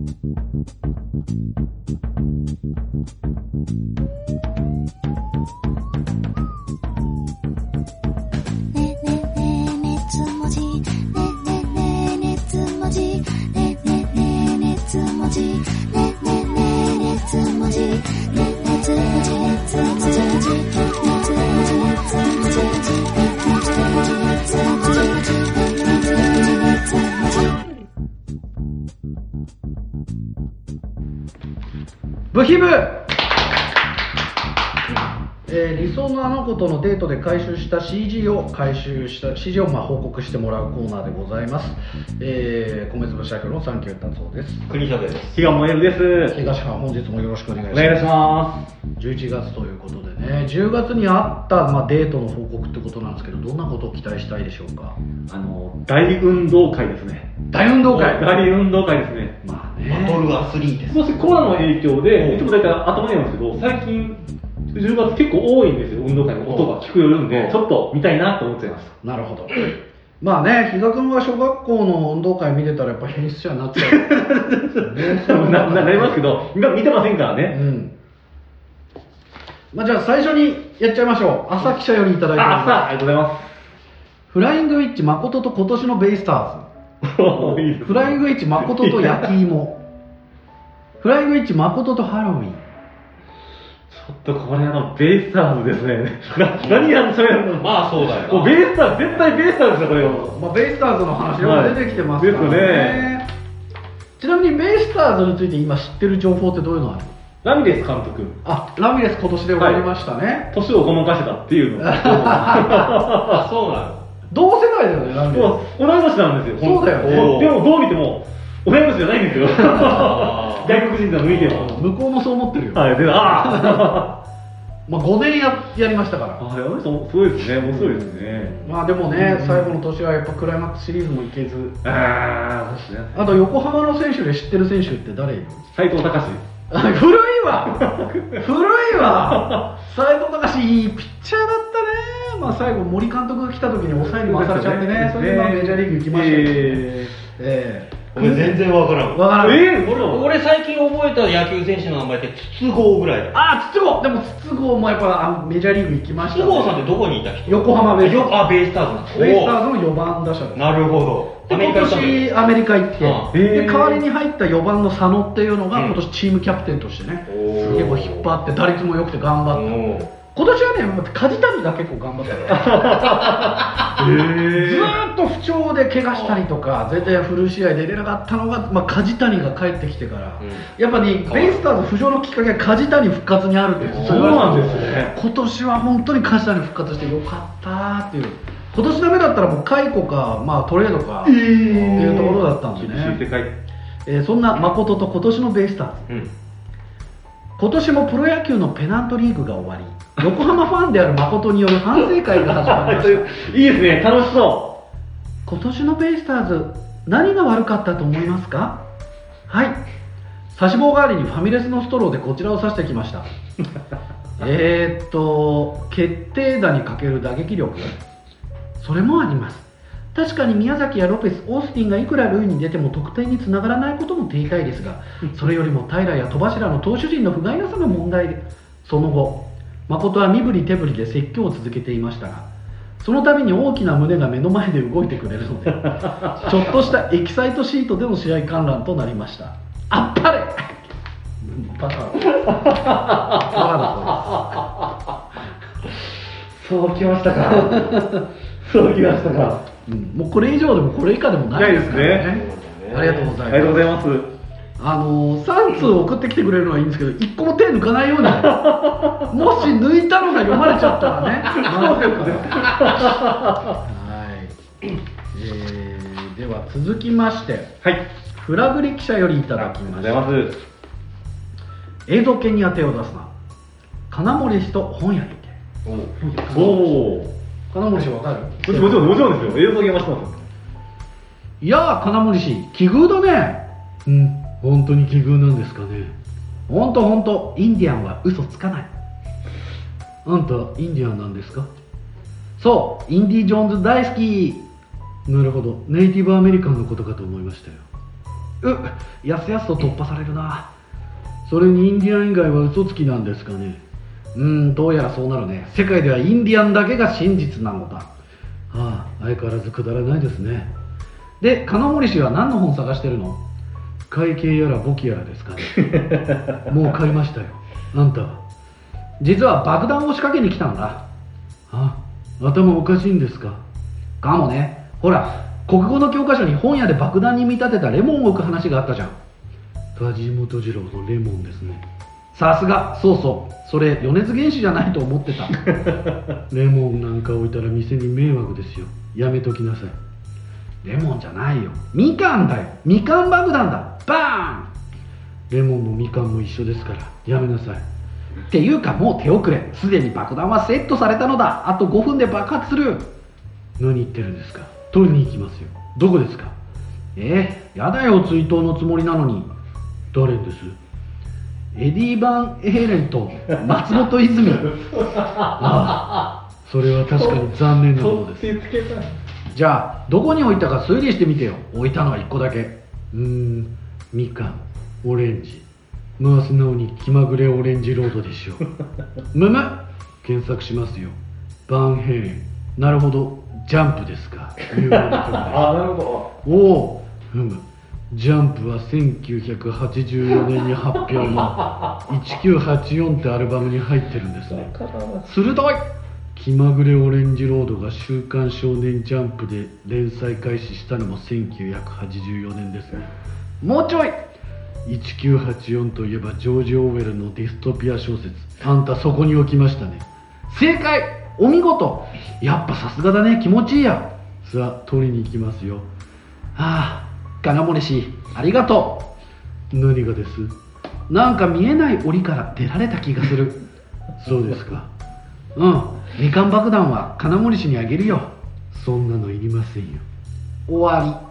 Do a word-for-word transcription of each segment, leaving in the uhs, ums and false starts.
ブヒブ、えー、理想のあの子とのデートで回収した シージー を回収した シージー をまあ報告してもらうコーナーでございます。えー、米粒社協のサンキュー達夫です。 国翔です。 比嘉萌えです。 東藩、本日もよろしくお願いします。 お願いします。 じゅういちがつということでね、じゅうがつにあった、まあ、デートの報告ってことなんですけど、どんなことを期待したいでしょうか。 あの大運動会ですね。 大運動会。 大運動会ですね。 まあね、 バトルアスリートです。 もしコロナの影響でいつも大体頭にあるんですけど、最近じゅうがつ結構多いんですよ。運動会の音が聞こえるんで、ちょっと見たいなと思っちゃいました。 なるほど。まあね、比嘉君は小学校の運動会見てたらやっぱ変質者になっちゃうな, な, なりますけど、今見てませんからね。 うん。まあ、じゃあ最初にやっちゃいましょう。朝記者よりいただいております。 あ、ありがとうございます。 フライングウィッチ誠と今年のベイスターズ。 いいですね。 フライングウィッチ誠と焼き芋。フライングウィッチ誠とハロウィン。 ちょっとこれあのベイスターズですね。何やんそれの。 まあそうだよ。 もうベイスターズ絶対ベイスターズですよこれは。 まあ、ベイスターズの話よく出てきてますからね。 はい、ですよね。 ちなみにベイスターズについて今知ってる情報ってどういうのある？ ラミレス監督。 あ、ラミレス今年で終わりましたね。 年、はい、をごまかしてたっていうの。 あ、そうなの。 同世代だよね、ラミレス。 同い年なんですよ。 そうだよね。 でもどう見ても同い年じゃないんですよ。外国人と抜いても。 向こうもそう思ってるよ。 はい、で、ああ。 まあごねん や, やりましたから。 ああ、やばい人すごいですね。面白いですね。 まあでもね、うん、最後の年はやっぱクライマックスシリーズもいけず。 ああ、そうですね。 あと横浜の選手で知ってる選手って誰いる？ 斉藤隆。 古いわ古いわ斉藤隆いいピッチャーだったね。まあ最後森監督が来た時に抑えに回されちゃってね、それでまあメジャーリーグ行きましたけどね。えー、えー俺全然わからん。 わからん。 えー、俺, 俺最近覚えた野球選手の名前って筒香ぐらいだ。 ああ、筒香。でも筒香もやっぱメジャーリーグ行きました、ね。 筒香さんってどこにいた人？ 横浜ベイスターズ。 あ、ベイスターズなんです。 ベイスターズのよばん打者です。 なるほど。 で今年アメリカ行って、 ああで代わりに入ったよばんの佐野っていうのが今年チームキャプテンとしてね、すげえこう引っ張って打率も良くて頑張った。今年はね、梶谷が結構頑張ったからずーっと不調で怪我したりとか全然フル試合出れなかったのが、まあ、梶谷が帰ってきてから、うん、やっぱり、ね、ベイスターズ浮上のきっかけは梶谷復活にあるっていう。 そうなんですね。 今年は本当に梶谷復活してよかったっていう。今年ダメだったらもう解雇か、まあ、トレードかっていうところだったんでね、えー、そんな誠と今年のベイスターズ、うん、今年もプロ野球のペナントリーグが終わり横浜ファンである誠による反省会が始まりましたいいですね、楽しそう。 今年のベイスターズ何が悪かったと思いますか？はい、差し棒代わりにファミレスのストローでこちらを指してきましたえーっと決定打にかける打撃力、それもあります。確かに宮崎やロペス、オースティンがいくら塁に出ても得点につながらないことも手痛いですが、それよりも平や戸柱の投手陣の不甲斐なさが問題で、その後誠は身振り手振りで説教を続けていましたが、その度に大きな胸が目の前で動いてくれるのでちょっとしたエキサイトシートでの試合観覧となりました。あっぱれバカバカだそうきましたかそうきましたか、 うん、もうこれ以上でもこれ以下でもないですからね。ありがとうございます。 ありがとうございます。 あのー、さん通送ってきてくれるのはいいんですけど、いっこも手抜かないようにもし抜いたのが読まれちゃったらねまずいからはい、えー、では続きまして、 はい、 フラグリ記者よりいただきました。 ありがとうございます。 映像犬には手を出すな、金森氏と本屋に行け。おお、金森氏わかる？ もちろんもちろんですよ。映像犬は知ってます。 いやー、金森氏奇遇だね。うん、本当に奇遇なんですかね。ほんとほんと、インディアンは嘘つかない。あんたインディアンなんですか？そう、インディ・ジョーンズ大好き。なるほど、ネイティブアメリカンのことかと思いましたよ。 うっ、やすやすと突破されるな。それにインディアン以外は嘘つきなんですかね。うーん、どうやらそうなるね。世界ではインディアンだけが真実なのだ。はあ、相変わらずくだらないですね。で、金森氏は何の本探してるの？会計やら簿記やらですかね。もう買いましたよ。あんたは？実は爆弾を仕掛けに来たんだ。あ、頭おかしいんですか？かもね。ほら、国語の教科書に本屋で爆弾に見立てたレモンを置く話があったじゃん。梶本次郎のレモンですね。さすが、そうそう。それ米津玄師じゃないと思ってた。レモンなんか置いたら店に迷惑ですよ。やめときなさい。レモンじゃないよ。みかんだよ。みかん爆弾だ。バーン。レモンもみかんも一緒ですからやめなさい。っていうかもう手遅れ。すでに爆弾はセットされたのだ。あとごふんで爆発する。何言ってるんですか？取りに行きますよ。どこですか？えー、やだよ、追悼のつもりなのに。誰です？エディ・バン・エヘレンと松本泉。ああ、それは確かに残念なことです。じゃあどこに置いたか推理してみてよ。置いたのはいっこだけ。うーん、みかん、オレンジ、まあ素直に気まぐれオレンジロードでしょう。むむ、検索しますよ。バンヘイレン。なるほど、ジャンプですか。有名な曲です。 あ、なるほど。 おお、ふむ。ジャンプはせんきゅうひゃくはちじゅうよねんに発表のせんきゅうひゃくはちじゅうよんってアルバムに入ってるんですね。鋭い。気まぐれオレンジロードが週刊少年ジャンプで連載開始したのもせんきゅうひゃくはちじゅうよねんですね。もうちょい。せんきゅうひゃくはちじゅうよんといえばジョージ・オーウェルのディストピア小説。あんたそこに置きましたね。正解。お見事。やっぱさすがだね。気持ちいいや。さあ取りに行きますよ。はあ、金森氏ありがとう。何がです？なんか見えない檻から出られた気がする。そうですか。うん、みかん爆弾は金森氏にあげるよ。そんなのいりませんよ。終わ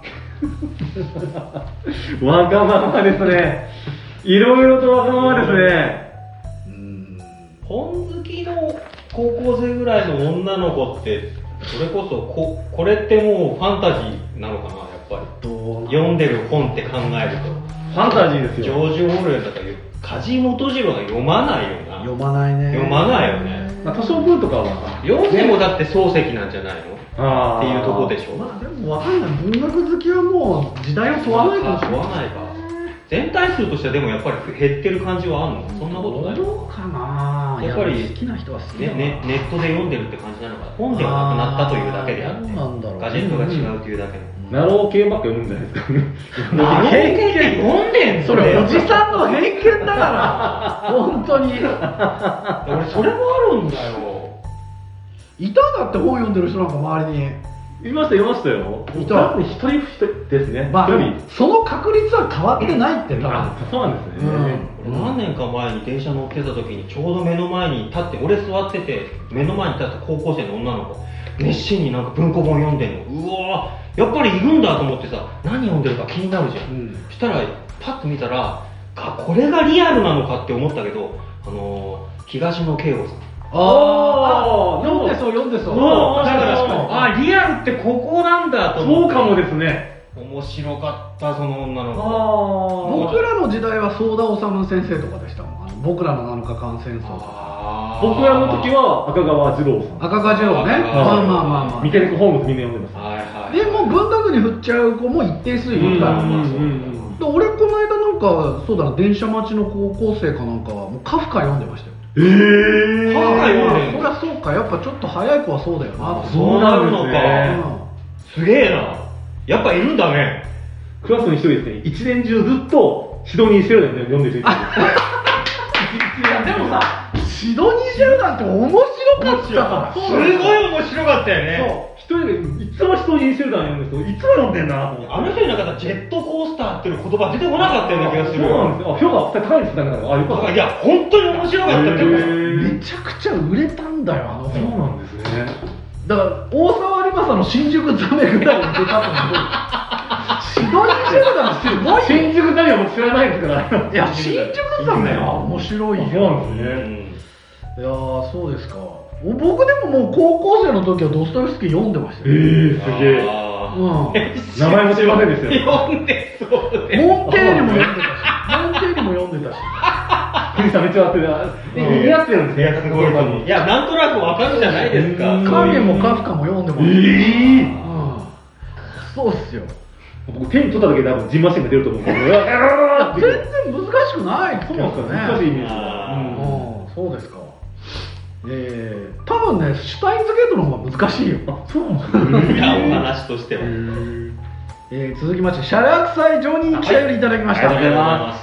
り。わがままですね。いろいろとわがままですね。 うーん、本好きの高校生ぐらいの女の子ってそれこそ こ, これってもうファンタジーなのかな。やっぱり読んでる本って考えるとファンタジーですよ。 ジョージ・オーウェルだから梶本次郎が読まないよな。 読まないね。 読まないよね。 まあ、図書文とかは読んでもだって漱石なんじゃないのあっていうとこでしょ。 まあでもわかんない。文学好きはもう時代を問わないかもしれない。 問わないか。全体数としてはでもやっぱり減ってる感じはあるの？そんなことない。 どうかな。 やっぱり好きな人は好きだな、 ねね、ネットで読んでるって感じなのか。本ではなくなったというだけであって、ガジェットが違うというだけの。 ナロー系ばっか読むんじゃないですかね。 ナロー系って読んでんの？ それおじさんの偏見だから本当に。 俺それもあるんだよ。 いただって本読んでる人なんか周りにいました、いましたよ。 いた。 一人一人ですね。 まあその確率は変わってないって多分。 あ、そうなんですね。 うん、何年か前に電車乗ってた時にちょうど目の前に立って、俺座ってて目の前に立った高校生の女の子熱心になんか文庫本読んでんの。うわー、やっぱりいるんだと思ってさ、何読んでるか気になるじゃん、うん、そしたらパッと見たらあ、これがリアルなのかって思ったけど、あのー、東野圭吾さん。 ああ、読んでそう読んでそう。 だからあ、リアルってここなんだと思って。 そうかもですね。 面白かった、その女の子。 あ、僕らの時代は相田治先生とかでしたもん。あの僕らのなのか間戦争とか。 僕らの時は赤川次郎さん。 赤川次郎ね。まあまあまあまあ。 三毛猫ホームズみんな読んでます。 はいはい。 でも文学に振っちゃう子も一定数いるから。俺この間なんかそうだな、電車待ちの高校生かなんかはもうカフカ読んでましたよ。 えー、 カフカ読んでる。そりゃそうか、やっぱちょっと早い子はそうだよな。 そうなるのか。すげえな。やっぱいるんだね。 クラスに一人ですね、一年中ずっとシドニー・シェルダン読んでる人いる。 でもさ、シドニー・シェルダンって面白かったから。 すごい面白かったよね。 そう、一人でいつもシドニー・シェルダン読んでる人いつも読んでんなと思って。 あの人になんかジェットコースターっていう言葉出てこなかったような気がする。 そうなんですよ。評価高いんですよ。だからあ、よかった。 いや本当に面白かったって。 めちゃくちゃ売れたんだよ、あの。 そうなんですね。 だから大沢有正の新宿ザメぐらいに出たと思う。シドニー・シェルダンすごい。 新宿ザメは僕知らないですから。 いや、新宿ザメは面白いよ。 そうなんですね。 いやー、そうですか。僕でももう高校生の時はドストエフスキー読んでましたよ。 えー、すげえ。 うん、 名前も知りませんでしたよ。 読んでそうモンテールも読んでたしモンテールも読んでたしクリスさんめっちゃ笑ってる。え、似合ってるんですね。 すごいと思う。いや、なんとなくわかるじゃないですか。 影もカフカも読んでもらって、 えーうん、そうっすよ。 僕手に取っただけで多分ジンマシンが出ると思うんですけど、 全然難しくない気がするね。 難しいイメージ。 うん、そうですか。えー、多分ね、シュタインズゲートの方が難しいよ。 あ、そうなんですいや、お話としては。 えー、続きまして、シャラクサイジョニー記者よりいただきました。 ありがとうございます。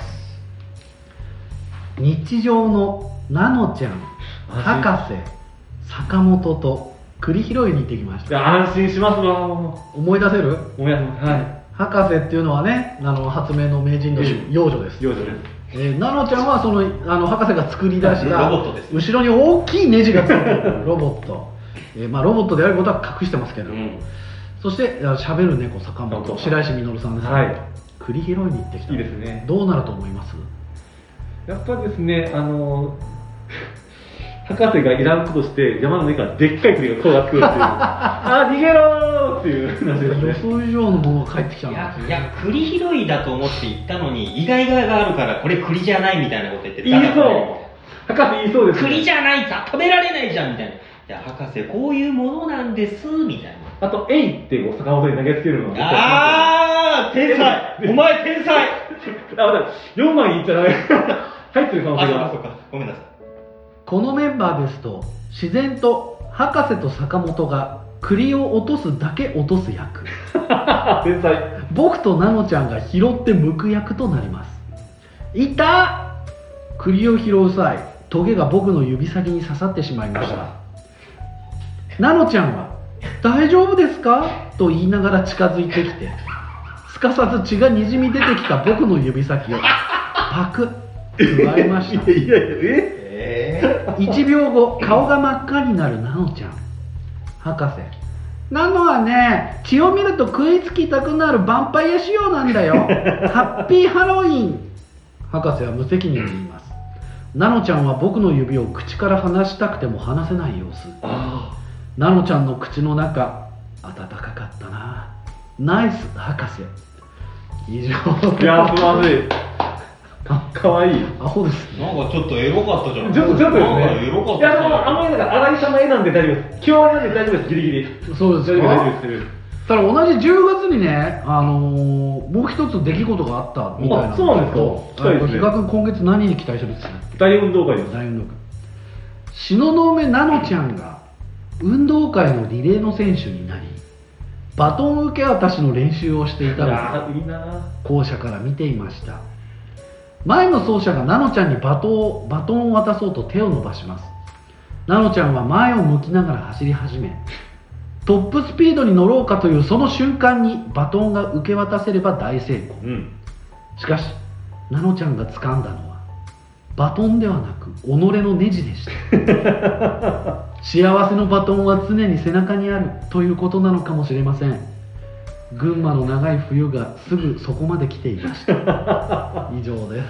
日常のナノちゃん、博士、坂本と栗拾いに行ってきました。 いや、安心しますわ。 思い出せる？ 思い出せます。はい。 博士っていうのはね、あの発明の名人の幼女です。 幼女です。 えー、ナノちゃんはそのあの博士が作り出したロボットです。 後ろに大きいネジがついてるロボット。えー、まあロボットであることは隠してますけど。うん、そして喋る猫坂本、白石稔さんです。 はい。 栗拾いに行ってきた。 いいですね。 どうなると思います？ やっぱりですね、あの博士がいらんことして山の上からでっかい栗が転がってくるっていうあー逃げろーっていう話ですね。 予想以上のものが返ってきたんですよ。 いや、いや栗拾いだと思って行ったのに意外があるからこれ栗じゃないみたいなこと言って言いそう博士言いそうです、ね、 栗じゃないさ食べられないじゃんみたいな。いや博士こういうものなんですみたいな。 あと「えい」ってこう坂本に投げつけるのがああ天才お前天才あ、またよんまいいっちゃダメ入ってる可能性が。 あ、そうか、ごめんなさい。 このメンバーですと自然と博士と坂本が栗を落とすだけ落とす役天才。 僕とナノちゃんが拾って剥く役となります。いた栗を拾う際トゲが僕の指先に刺さってしまいました。ナノちゃんは大丈夫ですかと言いながら近づいてきてすかさず血がにじみ出てきた僕の指先をパクッ加えました。 いやいやええー、いちびょうご顔が真っ赤になるナノちゃん。博士、ナノはね血を見ると食いつきたくなるヴァンパイア仕様なんだよハッピーハロウィン。博士は無責任に言います。ナノちゃんは僕の指を口から離したくても離せない様子。 あナノちゃんの口の中温かかったな。ナイス博士。以上。 いやすまずい。かわいい。 アホですね。 なんかちょっとエロかったじゃん。 ちょっとちょっとですね。 なんかエロかった。 いやでもあんまりなんか新井様絵なんで大丈夫です。今日なんで大丈夫です。ギリギリ。 そうですか。 大丈夫です。 ただ同じじゅうがつにね、あのー、もう一つ出来事があったみたいなんですけど。 そうなんですか。 比嘉君今月何に期待してるんですか？ 大運動会です。 大運動会。東雲ナノちゃんが運動会のリレーの選手になりバトン受け渡しの練習をしていたので校舎から見ていました。前の走者がナノちゃんにバトン、バトンを渡そうと手を伸ばします。ナノちゃんは前を向きながら走り始めトップスピードに乗ろうかというその瞬間にバトンが受け渡せれば大成功、うん、しかしナノちゃんが掴んだのはバトンではなく己のネジでした幸せのバトンは常に背中にあるということなのかもしれません。群馬の長い冬がすぐそこまで来ていました以上です。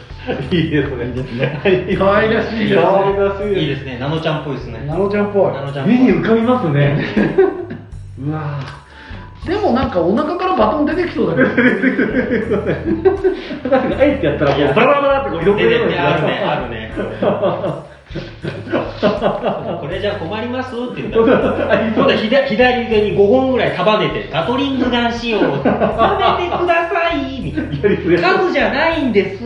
いいですね。 いいですね。可愛らしいですね。 可愛らしい。 いいですね。ナノちゃんっぽいですね。 ナノちゃんっぽい。 目に浮かびますねうわでもなんかお腹からバトン出てきそうだけど博士があいってやったらこうバラバラってこう色々出てくる。 あるねあるねこれじゃ困りますって言ったら今度左左手にごほんぐらい束ねてガトリングガン仕様食べてくださいみたいな数じゃないんです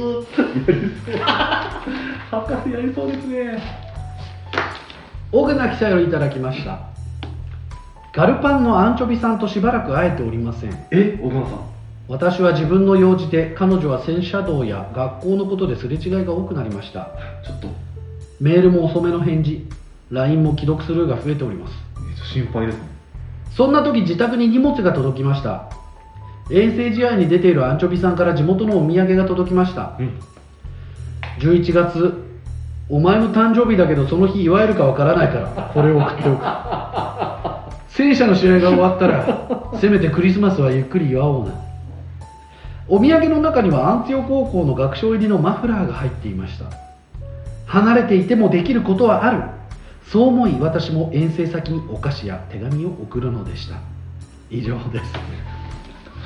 博士やりそうですね。 奥名記者よりいただきました。ガルパンのアンチョビさんとしばらく会えておりません。 え、奥野さん。 私は自分の用事で彼女は戦車道や学校のことですれ違いが多くなりました。 ちょっとメールも遅めの返事、 ライン も既読スルーが増えております。 心配ですね。 そんな時自宅に荷物が届きました。遠征試合に出ているアンチョビさんから地元のお土産が届きました、うん、じゅういちがつお前の誕生日だけどその日祝えるかわからないからこれを送っておく戦車の試合が終わったらせめてクリスマスはゆっくり祝おうな。お土産の中にはアンツヨ高校の学章入りのマフラーが入っていました。離れていてもできることはある、そう思い私も遠征先にお菓子や手紙を送るのでした。以上です。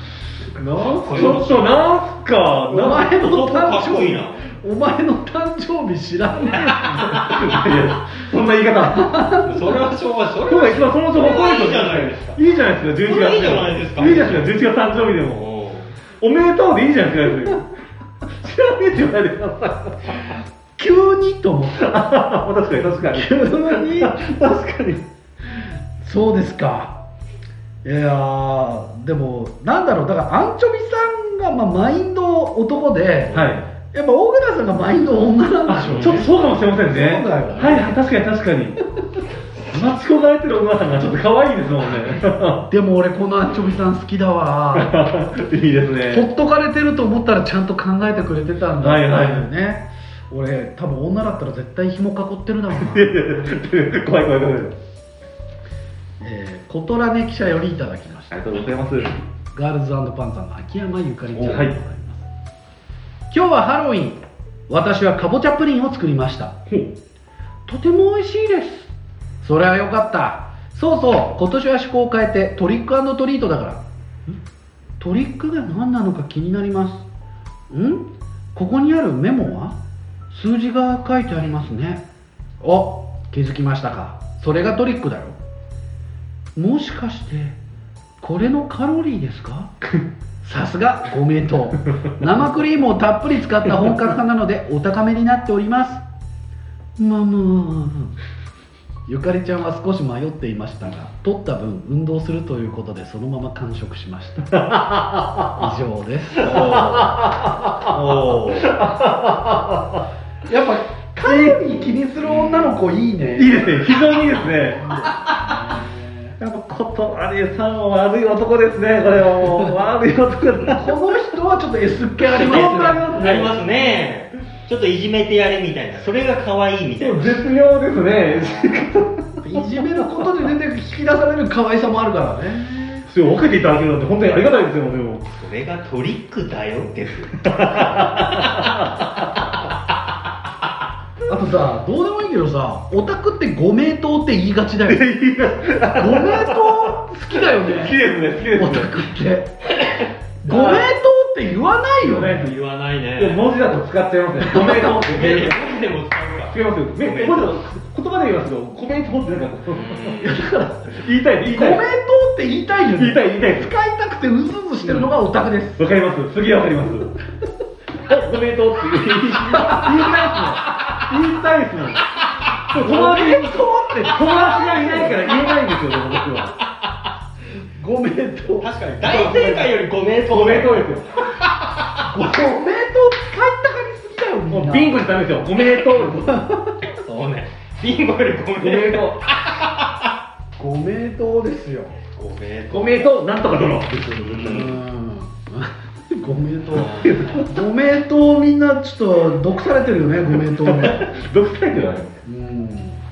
ちょっとなんすか、 お前の男か誕生日っこいいな。 お前の誕生日知らねえ。 いやそんな言い方。 それはしょうがない。それ今日が一番その情報それはいいじゃないですか。 いいじゃないですか、じゅういちがつ。 いいじゃないですか。 いいじゃないですか、じゅういちがつ誕生日でも。おめでとうでいいじゃないですか。知らねえって言われてください。 急にと思った。 確かに確かに。 急に確かに。 そうですか。いやーでもなんだろう、だからアンチョビさんがまあマインド男で、 はい。 やっぱ大倉さんがマインド女なんあ、 でしょうね。 ちょっとそうかもしれませんね。 そうだよねはいはい、確かに確かに。待ち焦がれてる女さんがちょっと可愛いですもんね。 でも俺このアンチョビさん好きだわ。 いいですね。 ほっとかれてると思ったらちゃんと考えてくれてたんだはいはいよね。俺多分女だったら絶対紐囲ってるだろうな。 怖い怖い怖い。 えー、コトラネ記者よりいただきました。 ありがとうございます。 ガールズパンツァーの秋山ゆかりちゃんでございます、 はい今日はハロウィン、私はかぼちゃプリンを作りました。とても美味しいです。それはよかった。そうそう、今年は趣向を変えてトリック&トリートだから。んトリックが何なのか気になります。んここにあるメモは数字が書いてありますね。お、気づきましたか。それがトリックだよ。もしかしてこれのカロリーですか？さすがご名答。生クリームをたっぷり使った本格派なのでお高めになっております。まあまあ、ゆかりちゃんは少し迷っていましたが、取った分運動するということでそのまま完食しました。以上です。 おー。 やっぱカロリー気にする女の子いいね。 いいですね、非常にいいですね。やっぱことありさんは悪い男ですね、これはもう悪い男だ。 この人はちょっと S っ気ありますね。 ありますね。ちょっといじめてやれみたいな、それが可愛いみたいな。 絶妙ですね。 いじめることで出て引き出される可愛さもあるからね。 それを分けていただけるなんて本当にありがたいですよ、でも。 それがトリックだよです。 あとさ、どうでもいいけどさ、オタクってご名答って言いがちだよね。ご名答好きだよね。 好きですね、好きですね。 オタクって。ご名答って言わないよね。 言わないね。 でも文字だと使っちゃいますね。ご名答って。 文字でも使うか。 違いますよ。め文字だと言葉で言いますけど、コメントってなんかだから言いたい言いたい。 ご名答って言いたいよね。 言いたい言いたい。 使いたくてうずうずしてるのがオタクです。 わかります。次はわかります。ご名答って言いたいですね。言いたいですね。友達に友達がいないから言えないんですよ、僕は。 ご名答。 確かに大正解よりご名答。 ご名答ですよ。 ご名答使いたがりすぎだよ。 もうビンゴでダメですよ。ご名答。 そうね。ビンゴよりごご名答。 名答。 ご名答ですよ。 ご名答。 ご名答なんとか殿。 うん。ご名答。ご名答みんなちょっと毒されてるよね、ご名答ね。 毒されてるわよ。 うん。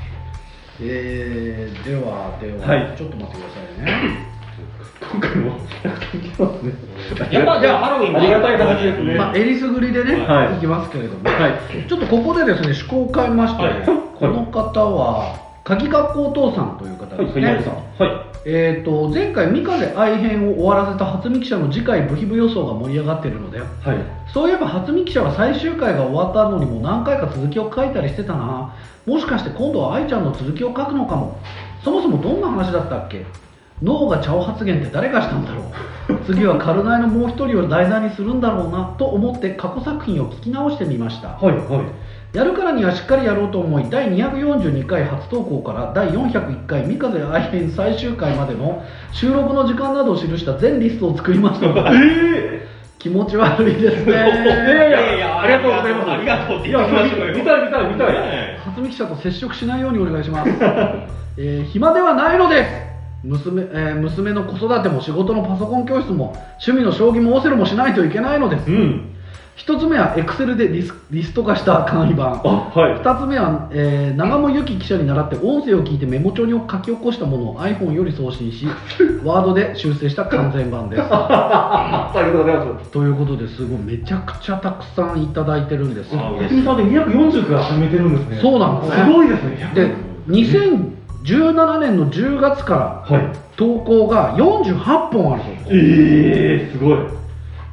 えー、ではでは、 はいちょっと待ってくださいね。 今回もたくさん来てますね。 やっぱじゃあハロウィンもありがたい話ですね。 まあ、えりすぐりでね、 はいいきますけれども、 はいちょっとここでですね、趣向を変えまして、 はいこの方は、鍵学校お父さんという方ですね。 はい、さん。はい。 えー、と前回、三風愛編を終わらせた初見記者の次回ブヒブ予想が盛り上がっているので、 はい。 そういえば初見記者は最終回が終わったのにも何回か続きを書いたりしてたな。もしかして今度は愛ちゃんの続きを書くのかも。そもそもどんな話だったっけ。脳が茶を発言って誰がしたんだろう。次はカルナイのもう一人を題材にするんだろうなと思って過去作品を聞き直してみました。 はい。はい。 やるからにはしっかりやろうと思い、だいにひゃくよんじゅうにかい初投稿からだいよんひゃくいっかい三風愛編最終回までの収録の時間などを記した全リストを作りましたので、 え気持ち悪いですね。 いやいやいや、ありがとうございます。 ありがとうっていや、 言ってましたよ。 見たい見たい見たい。 初見記者と接触しないようにお願いします。えー暇ではないのです。娘、えー娘の子育ても仕事のパソコン教室も趣味の将棋もオセロもしないといけないのです。 うん。 一つ目はエクセルでリスリスト化した簡易版。 あ、はい。 二つ目は、えー長茂由紀記者に習って音声を聞いてメモ帳に書き起こしたものを iPhone より送信しワードで修正した完全版です。 ありがとうございます。 ということですごいめちゃくちゃたくさんいただいてるんです。 あお店さんでにひゃくよんじゅうから始めてるんですね。 そうなんですね。 すごいですね。 でにせんじゅうななねんのじゅうがつからはい。 投稿がよんじゅうはっぽんあるそうです。 ええー、すごい。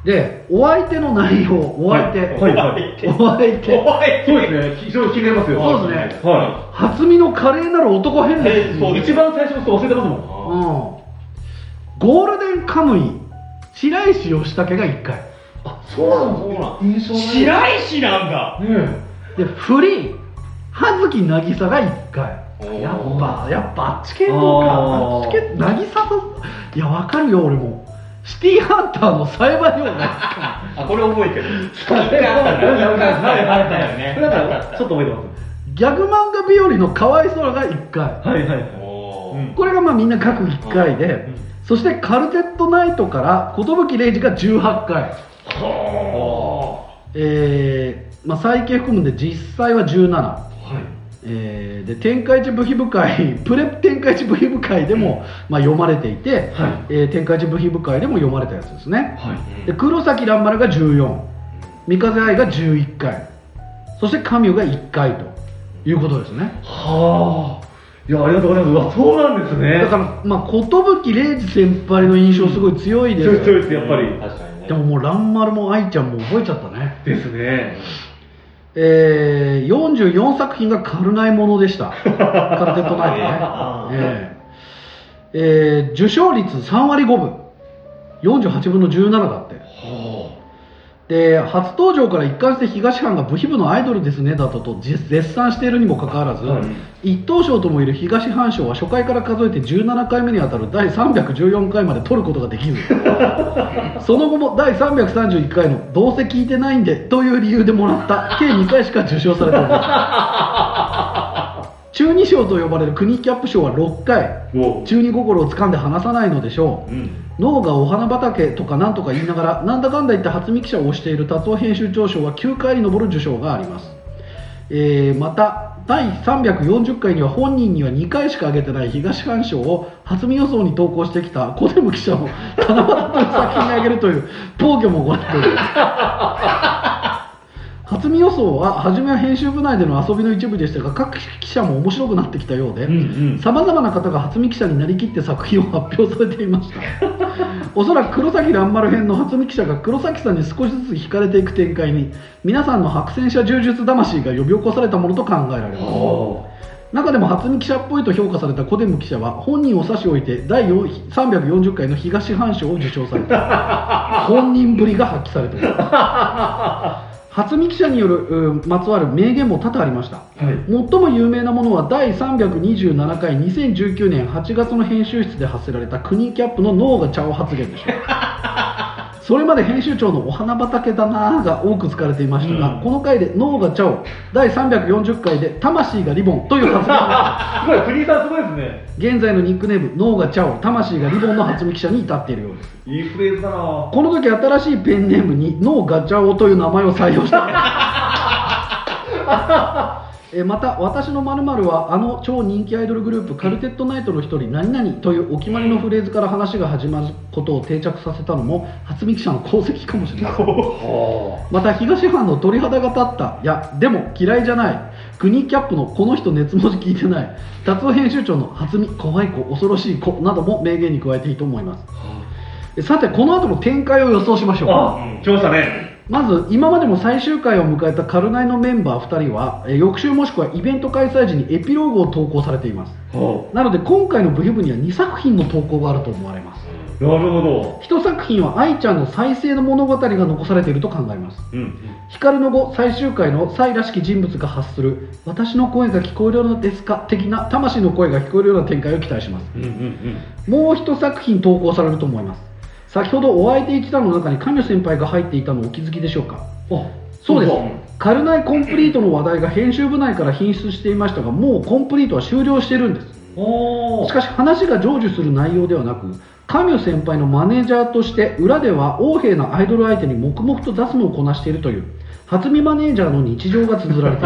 でお相手の内容お相手、 はいはいお相手お相手そうですね、非常に気になりますよ。 そうですねは初見の華麗なる男編です、 そうい。一番最初の人忘れてますもん。 うんゴールデンカムイ白石義武がいっかいあ、そうなんそうなん印象ない。 白石なんだねでフリー葉月渚がいっかおーいやっぱやっぱあっち系のかあーあっち系渚といやわかるよ俺もシティーハンターの裁判用があ、これ覚えてるえ。はいはいはいあったよねこれだからちょっと覚えてます。 ギャグ漫画日和の河合空がいっかいはいはいはい。 おーうんこれがまあみんな各いっかいで、 うんそしてカルテットナイトから寿礼二がじゅうはっかい、 はえーまあ、再起含むんで実際はじゅうなな、 あ。はい。 えーで天下一武皮部会プレ天下一武皮部会でも、まあ、読まれていて、 はいえー天下一武皮部会でも読まれたやつですね、 はい。 で黒崎蘭丸がじゅうよん三風愛がじゅういっかいそして神代がいっかいということですねはあ。いや、ありがとうございます。うわ、そうなんですね。 だからまあ寿礼二先輩の印象すごい強いですよ、 強い強いですやっぱり。 確かにねでももう蘭丸も愛ちゃんも覚えちゃったねですね。 えー、よんじゅうよんさく品がカルナイものでしたカルテットナイトね、えーえー受賞率さんわりごぶよんじゅうはちぶんのじゅうななだってはで初登場から一貫して東藩が武皮部のアイドルですねだとと絶賛しているにもかかわらず、 はい一等賞ともいる東藩賞は初回から数えてじゅうななかいめにあたるだいさんびゃくじゅうよんかいまで取ることができずその後もだいさんびゃくさんじゅういっかいのどうせ聞いてないんでという理由でもらった計にかいしか受賞されております中二賞と呼ばれる国キャップ賞はろっかいい。も中二心をつかんで離さないのでしょう、 うん。 脳がお花畑とかなんとか言いながらなんだかんだ言って初見記者を推している達夫編集長賞はきゅうかいに上る受賞があります、えーまただいさんびゃくよんじゅっかいには本人にはにかいしか挙げてない東藩賞を初見予想に投稿してきた小出記者も七夕という作品に挙げるという暴挙も行っております初見予想は初めは編集部内での遊びの一部でしたが各記者も面白くなってきたようでうんさまざまな方が初見記者になりきって作品を発表されていましたおそらく黒崎蘭丸編の初見記者が黒崎さんに少しずつ惹かれていく展開に皆さんの白戦車柔術魂が呼び起こされたものと考えられますは中でも初見記者っぽいと評価された小出記者は本人を差し置いてだいさんびゃくよんじゅっかいの東藩賞を受賞された本人ぶりが発揮されています初見記者によるうまつわる名言も多々ありました、 あ。はい。 最も有名なものはだいさんびゃくにじゅうななかいにせんじゅうきゅうねんはちがつの編集室で発せられた国キャップの脳が茶を発言でしょうそれまで編集長のお花畑だなーが多く使われていましたが、 うんこの回で脳が茶をだいさんびゃくよんじゅっかいで魂がリボンという発言がすごい、フリーさんすごいですね。 現在のニックネーム脳が茶を魂がリボンの初見記者に至っているようですいいフレーズだな。 この時新しいペンネームに脳ガチャオという名前を採用したえまた私の〇〇はあの超人気アイドルグループカルテットナイトの一人何々というお決まりのフレーズから話が始まることを定着させたのも初見記者の功績かもしれませんはまた東藩の鳥肌が立ったいやでも嫌いじゃない国キャップのこの人熱文字聞いてない達夫編集長の初見怖い子恐ろしい子なども名言に加えていいと思いますえさてこの後の展開を予想しましょうあ。あ、来ましたね。 まず今までも最終回を迎えたカルナイのメンバーふたりはえ翌週もしくはイベント開催時にエピローグを投稿されていますはなので今回のブヒブにはにさく品の投稿があると思われますあ。なるほど。 いちさく品は愛ちゃんの再生の物語が残されていると考えますうん。 光の後最終回のサイらしき人物が発する私の声が聞こえるようですか的な魂の声が聞こえるような展開を期待しますうんうんもう一作品投稿されると思います先ほどお相手一覧の中に神野先輩が入っていたのをお気づきでしょうかうん。あ、 そうですかカルナイコンプリートの話題が編集部内から品質していましたがもうコンプリートは終了しているんですおー。 しかし話が成就する内容ではなく神尾先輩のマネージャーとして裏では横柄なアイドル相手に黙々と雑務をこなしているという初見マネージャーの日常が綴られてい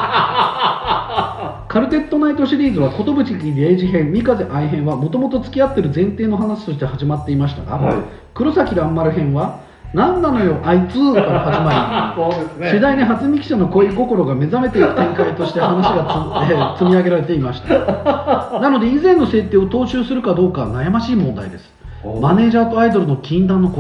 ますカルテットナイトシリーズは寿礼二編三風愛編はもともと付き合っている前提の話として始まっていましたが、 はい黒崎蘭丸編は何なのよあいつから始まりそうですね。 次第に初見記者の恋心が目覚めていく展開として話がつ、えー積み上げられていましたなので以前の設定を踏襲するかどうかは悩ましい問題ですおマネージャーとアイドルの禁断の恋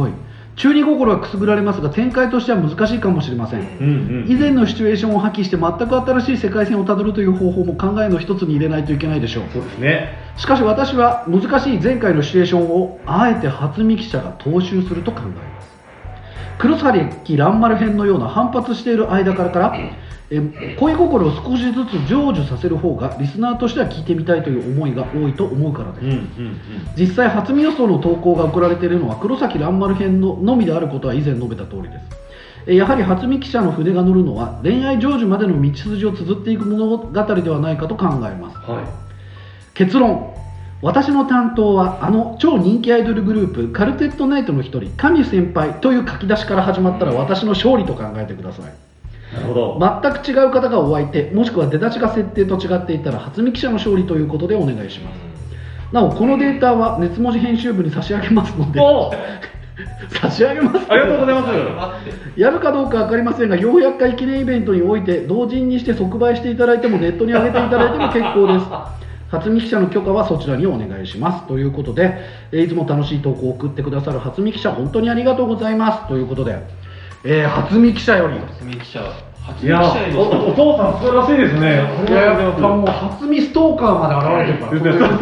中二心はくすぐられますが展開としては難しいかもしれません。 うんうん以前のシチュエーションを破棄して全く新しい世界線をたどるという方法も考えの一つに入れないといけないでしょう。 そうですね。 しかし私は難しい前回のシチュエーションをあえて初見記者が踏襲すると考えます。黒崎蘭丸編のような反発している間からからえ恋心を少しずつ成就させる方がリスナーとしては聞いてみたいという思いが多いと思うからです、 うんうんうん、 実際初見予想の投稿が送られているのは黒崎蘭丸編ののみであることは以前述べた通りです。えやはり初見記者の筆が乗るのは恋愛成就までの道筋を綴っていく物語ではないかと考えます、 はい、 結論、私の担当はあの超人気アイドルグループカルテットナイトの一人神先輩という書き出しから始まったら私の勝利と考えてください。 なるほど。 全く違う方がお相手もしくは出だしが設定と違っていたら初見記者の勝利ということでお願いします。なおこのデータは熱文字編集部に差し上げますので差し上げますありがとうございますやるかどうか分かりませんがよんひゃっかい記念イベントにおいて同人にして即売していただいてもネットに上げていただいても結構です。初見記者の許可はそちらにお願いしますということで、いつも楽しい投稿を送ってくださる初見記者本当にありがとうございますということで、えー、初見記者より初見記者初いやお, お父さん素晴らしいですね。 いややっぱもう初見ストーカーまで現れてるから、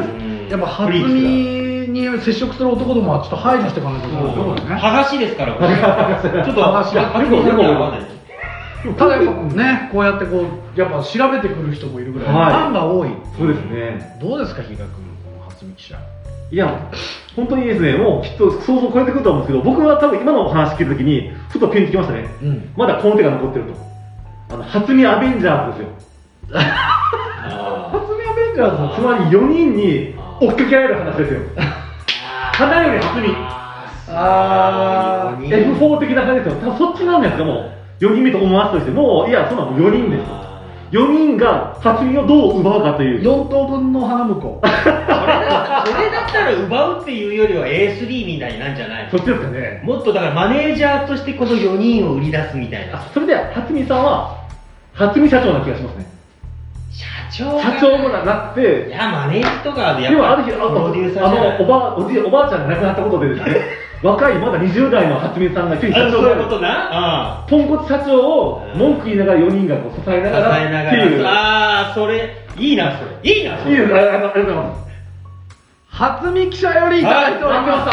やっぱ初見に接触する男どもはちょっと排除していかないといけないところですね。 剥がしですからこれちょっと剥がし初見さんには合わないただやっぱね、こうやってこうやっぱ調べてくる人もいるぐらい、はい、ファンが多い。 そうですね。 どうですか、比嘉君、この初見記者。 いや、本当にですね、もうきっと想像を超えてくると思うんですけど、僕は多分今のお話聞いたときに、ふとピンときましたね、うん、まだこの手が残ってると、あの初見アベンジャーズですよ。初見アベンジャーズ、つまりよにんに追っかけられる話ですよ。花より初見、あー エフフォー 的な感じですよ。多分そっちなんですか、もう。よにんめと思わすとしても、いや、そんなのよにんですよ。よにんが初見をどう奪うかという。 よん等分の花婿。 それだったら奪うっていうよりは エースリー みたいなんじゃないの？ そっちですかね。 もっとだからマネージャーとしてこのよにんを売り出すみたいな。 それでは初見さんは初見社長な気がしますね。 社長社長もなって、 いやマネージャーとかでやっぱりプロデューサーあのおばおじおばあちゃんが亡くなったことでですね。若いまだにじゅう代の初見さんが急に社長そういうことな、 ポンコツ社長を文句言いながらよにんがこう支えながら支えながら、ああそれいいな、それいいな、それいいです、ありがとうございます。 初見記者よりいただいております。 はい、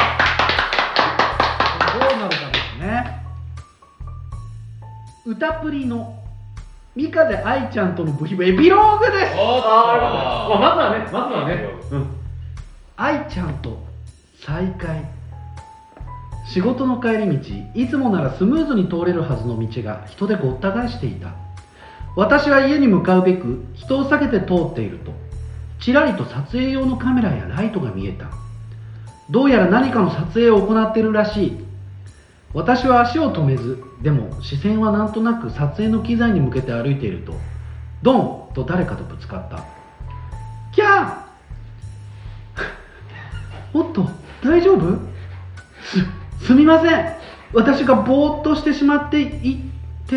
どうなるかですね。歌プリの三風愛ちゃんとのブヒブエピローグです。 ああ、まずはね、まずはね、うん、 愛ちゃんと再会。仕事の帰り道、いつもならスムーズに通れるはずの道が人でごった返していた。私は家に向かうべく人を避けて通っていると、ちらりと撮影用のカメラやライトが見えた。どうやら何かの撮影を行っているらしい。私は足を止めず、でも視線はなんとなく撮影の機材に向けて歩いていると、ドンと誰かとぶつかった。キャーおっと、大丈夫？す、すみません。私がぼーっとしてしまっていって。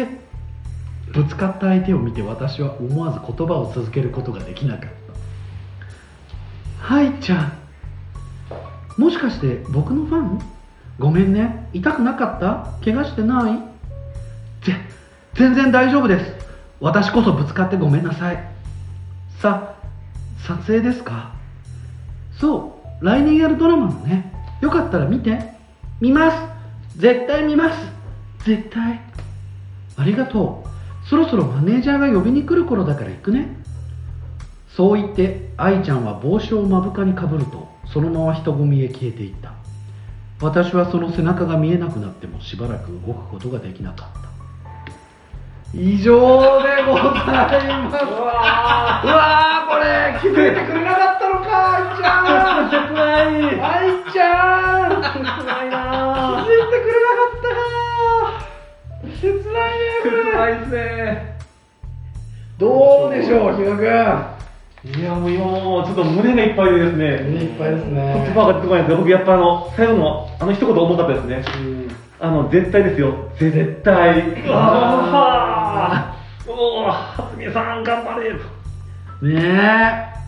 ぶつかった相手を見て私は思わず言葉を続けることができなかった。はいちゃん、もしかして僕のファン？ごめんね、痛くなかった？怪我してない？ぜ全然大丈夫です。私こそぶつかってごめんなさい。さ、撮影ですか？そう、来年やるドラマのね。よかったら見て。見ます。絶対見ます。絶対。ありがとう。そろそろマネージャーが呼びに来る頃だから行くね。そう言って愛ちゃんは帽子を目深にかぶると、そのまま人混みへ消えていった。私はその背中が見えなくなってもしばらく動くことができなかった。以上でございます。うわー、うわー、これ気づいてくれなかったのか、愛ちゃん。 切ない。 愛ちゃん。 切ないな。 気づいてくれなかったか。切ないね、これ。 切ないですね。 どうでしょう、比嘉君。 いやもう今もうちょっと胸がいっぱいでですね。 胸いっぱいですね。 言葉が出てこないんですけど、僕やっぱあの最後のあの一言重かったですね。あの絶対ですよ。絶対。ああ。おお、初見さん頑張れ。 ねえ。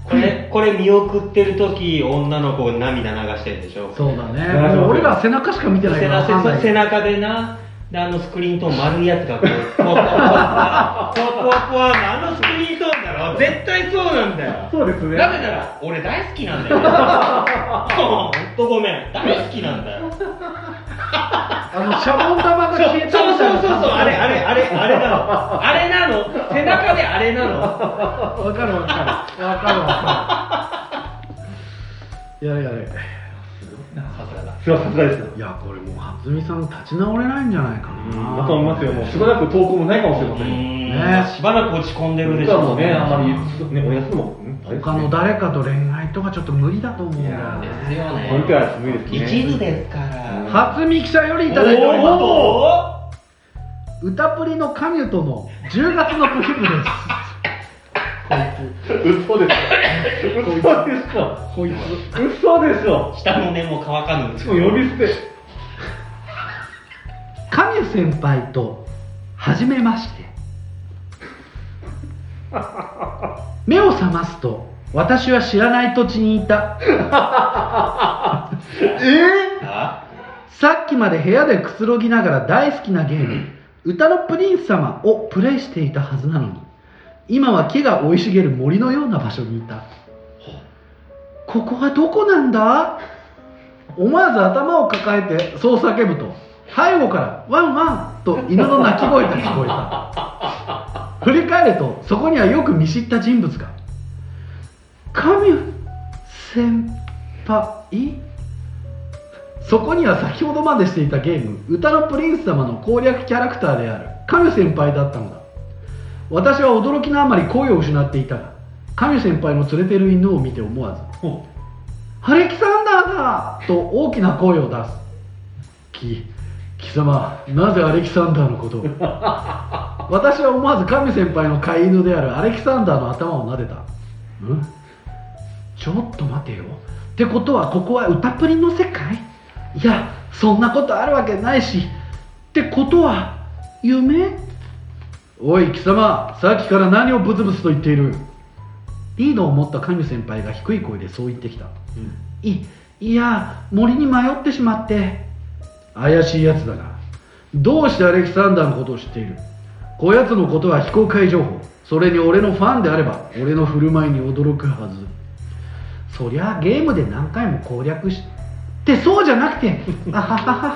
これこれ見送ってる時女の子が涙流してるでしょ。 そうだね。もう俺ら背中しか見てないから分かんない。 背中でな、であのスクリーントーン丸いやつがこうポワポワポワポワポワポワあのスクリーントーンだろ。絶対そうなんだよ。 そうですね。 なぜなら俺大好きなんだよ。ほんとごめん、大好きなんだよ。 あのシャボン玉が消えたみたいな。 そうそうそうそう、あれあれあれあれなの。あれなの。背中であれなの。 わかるわかるわかるわかる。やれやれ。 さすがだ。 すごいさすがですよ。 いやこれもう初見さん立ち直れないんじゃないかな。 だと思いますよ。もうしばらく投稿もないかもしれません。 ね、 しばらく落ち込んでるでしょう。 もうね、あんまりねお休みも他の誰かと恋愛とかちょっと無理だと思うんだよね。 ですよね。 本当は無理ですね。 一途ですから。 初見記者よりいただいております。 お歌プリのカミュとのじゅうがつのプリブです。 嘘ですか。嘘ですか。 こいつ嘘でしょ。 下の根も乾かぬ。 しかも呼び捨て。 カミュ先輩と初めまして。目を覚ますと私は知らない土地にいた。えー、 あさっきまで部屋でくつろぎながら大好きなゲーム歌のプリンス様をプレイしていたはずなのに、今は木が生い茂る森のような場所にいた。ここはどこなんだ。思わず頭を抱えてそう叫ぶと背後からワンワンと犬の鳴き声が聞こえた。振り返るとそこにはよく見知った人物が。カミュ先輩。そこには先ほどまでしていたゲーム歌のプリンス様の攻略キャラクターであるカミュ先輩だったのだ。私は驚きのあまり声を失っていたが、カミュ先輩の連れている犬を見て思わずアレキサンダーだと大きな声を出す。き貴様、なぜアレキサンダーのことを。私は思わずカミュ先輩の飼い犬であるアレキサンダーの頭を撫でた。んちょっと待てよ。ってことはここは歌プリの世界。いやそんなことあるわけないし。ってことは夢。おい貴様、さっきから何をブツブツと言っている。リードを持ったカミュ先輩が低い声でそう言ってきた。うん、いいや森に迷ってしまって。怪しいやつだな。どうしてアレキサンダーのことを知っている。こやつのことは非公開情報。それに俺のファンであれば俺の振る舞いに驚くはず。そりゃゲームで何回も攻略してそうじゃなくてあははは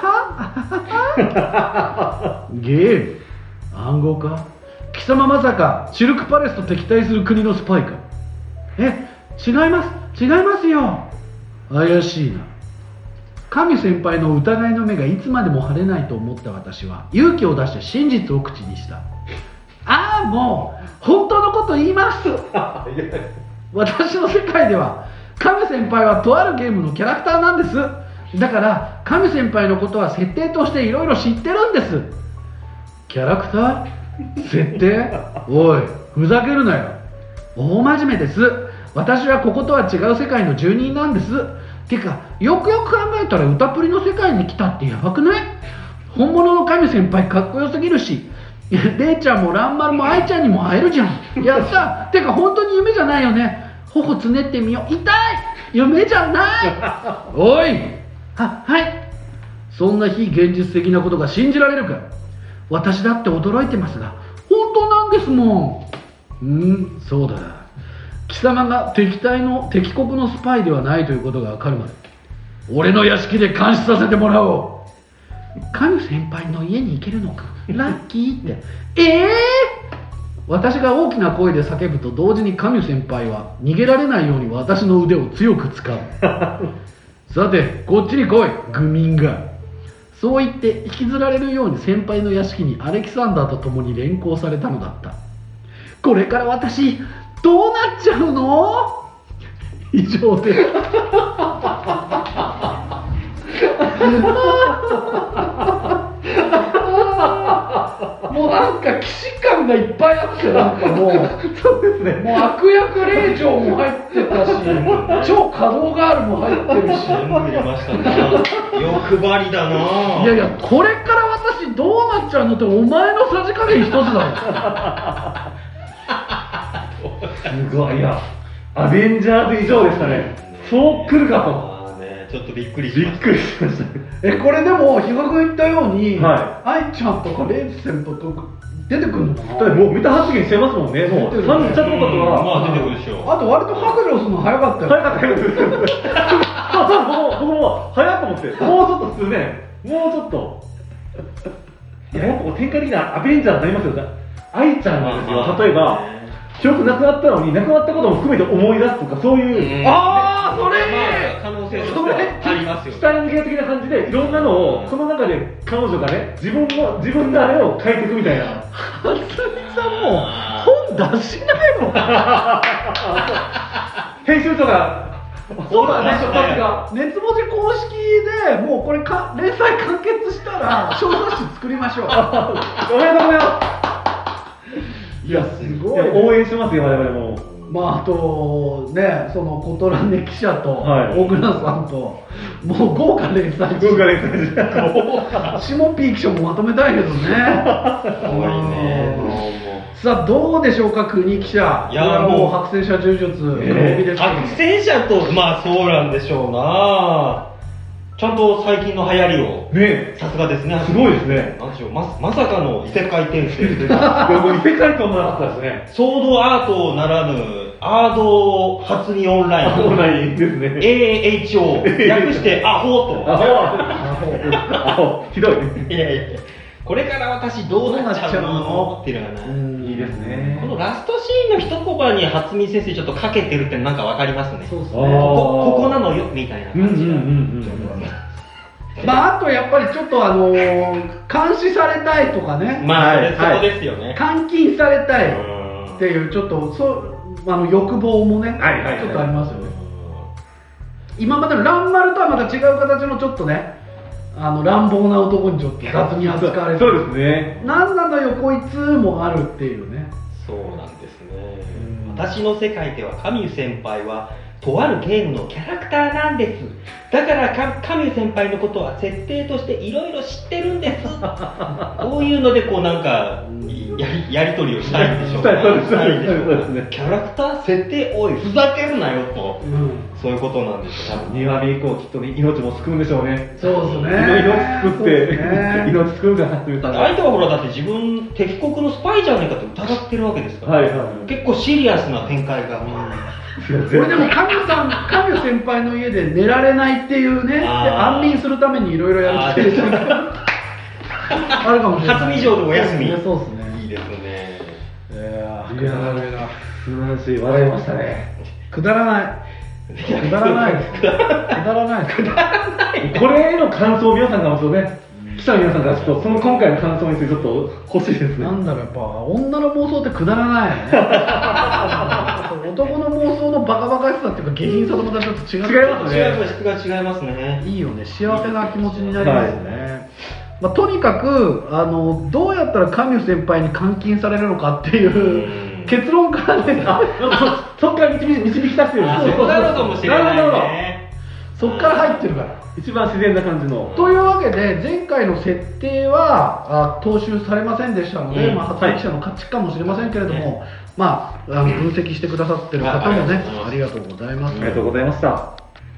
はゲーム暗号か。貴様まさかシルクパレスと敵対する国のスパイか。え違います違いますよ。怪しいな。神先輩の疑いの目がいつまでも晴れないと思った私は勇気を出して真実を口にした。ああもう本当のこと言います。私の世界では神先輩はとあるゲームのキャラクターなんです。だから神先輩のことは設定としていろいろ知ってるんです。キャラクター設定おいふざけるなよ。大真面目です。私はこことは違う世界の住人なんです。てかよくよく考えたら歌プリの世界に来たってやばくない。本物の神先輩かっこよすぎるし、レイちゃんもランマルもアイちゃんにも会えるじゃん。やった。てか本当に夢じゃないよね。頬つねってみよう。痛い。夢じゃないおいははいそんな非現実的なことが信じられるか。私だって驚いてますが本当なんですもん。うんそうだな。貴様が敵対の敵国のスパイではないということが分かるまで俺の屋敷で監視させてもらおう。神先輩の家に行けるのかラッキーってええー、私が大きな声で叫ぶと同時に神先輩は逃げられないように私の腕を強く掴む。さてこっちに来い愚民が。そう言って引きずられるように先輩の屋敷にアレキサンダーと共に連行されたのだった。これから私どうなっちゃうの。以上でもうなんか既視感がいっぱいあってなんかもうそうですね。もう悪役令嬢も入ってたし超稼働ガールも入ってるし全部入れましたね。欲張りだな。 いやいやこれから私どうなっちゃうのってお前のさじ加減一つだろ。 すごい。いやアベンジャーズ以上でしたね。そう来るかと。 まあね、ちょっとびっくりしました。 びっくりしました。 えこれでも比嘉君言ったように、 は愛ちゃんとかレイジ先輩とか出てくるのかな。 だってもうメタ発言しちゃいますもんね。もう出てる三茶とかとは、 まあ出てくるでしょう。 あと割と白状するの早かったよ。 早かった早かった。そうそう、僕も僕も早いと思って、もうちょっと数年、もうちょっと。いややっぱこう展開的なアベンジャーになりますよ。愛ちゃんなんですよ。例えば記憶なくなったのになくなったことも含めて思い出すとかそういう。 ああそれまあ可能性としてはありますよ。 下に逃げ的な感じでいろんなのをその中で彼女がね自分の自分のあれを変えていくみたいな。 はつみさんも本出しないもん。 編集長がそうだね。 出発が熱文字公式でもうこれか連載完結したら小冊子作りましょう。 おめでとうございます。 いやすごい、ね、 応援してますよ我々も。 まああとねそのコトラネ記者とはい小倉さんともう豪華連載豪華連載シモピー記者もまとめたいけどね。 すごいね。 さあどうでしょうか国記者。 いやもうもう白戦車柔術曜日ですけど、 白戦車とまあそうなんでしょうな。ちゃんと最近の流行りをねさすがですね。 すごいですね。 なんでしょう、ままさかの異世界転生。 いやもう異世界と思わなかったですね。 ソードアートならぬアード初見オンライン。 オンラインですね。 エーエイチオー 略してアホと。 アホアホひどい。 いやいや、これから私どうなっちゃうのっていうのがな。 いいですね。 このラストシーンの一コマに初見先生ちょっとかけてるってなんかわかりますね。 そうですね。 あーこここなのよみたいなうんうん感じが。 うんうん。 まああとやっぱりちょっとあのー監視されたいとかね、 まあそれはいそうですよね。 監禁されたいっうんていうちょっとそうあの欲望もね、 はいはいはいちょっとありますよね。今までの乱丸とはまた違う形のちょっとねあの乱暴な男にちょっと雑に扱われてそうですね。 なんなのよこいつもあるっていうね。 そうなんですね。 うん私の世界ではカミュ先輩はとあるゲームのキャラクターなんです。だからカカミュ先輩のことは設定としていろいろ知ってるんです。こういうのでこうなんかやりやり取りをしたいんでしょうしたいそうですしたいんでしょうそうですねキャラクター設定おいふざけるなよと、 うんそういうことなんですよ。 にわめ以降きっとね命も救うんでしょうね。 そうですね。 命救って、 そうですね命救うんだなっていうだって相手はほらだって自分敵国のスパイじゃねえかって疑ってるわけですから、 はいはい。 結構シリアスな展開が、 俺でもカミュさんカミュ先輩の家で寝られないっていうねであー安眠するためにいろいろやるっていうあるかもしれない。 初見上でお休み。 そうですね。 いいですね。 いやいやー素晴らしい、笑いましたね。 くだらないくだらないですくだらないですこれへの感想を皆さんからもね、記者の皆さんからちょっとその今回の感想についてちょっと欲しいですね。 なんだろうやっぱ女の妄想ってくだらないよね男の妄想のバカバカしさっていうか下品さとまたちょっと違う違いますね違います質が違いますね。 いいよね幸せな気持ちになりますね、まあ、とにかくあのどうやったらカミュ先輩に監禁されるのかっていううん結論からねあ、そそっから導き導き出してるんあですね。 そうなのかもしれないなるほどね。 そっから入ってるから一番自然な感じの。 というわけで前回の設定はあ踏襲されませんでしたので、 うんまあ、発明記者の価値かもしれませんけれども、まあ、あの分析してくださってる方もねありがとうございますありがとうございました。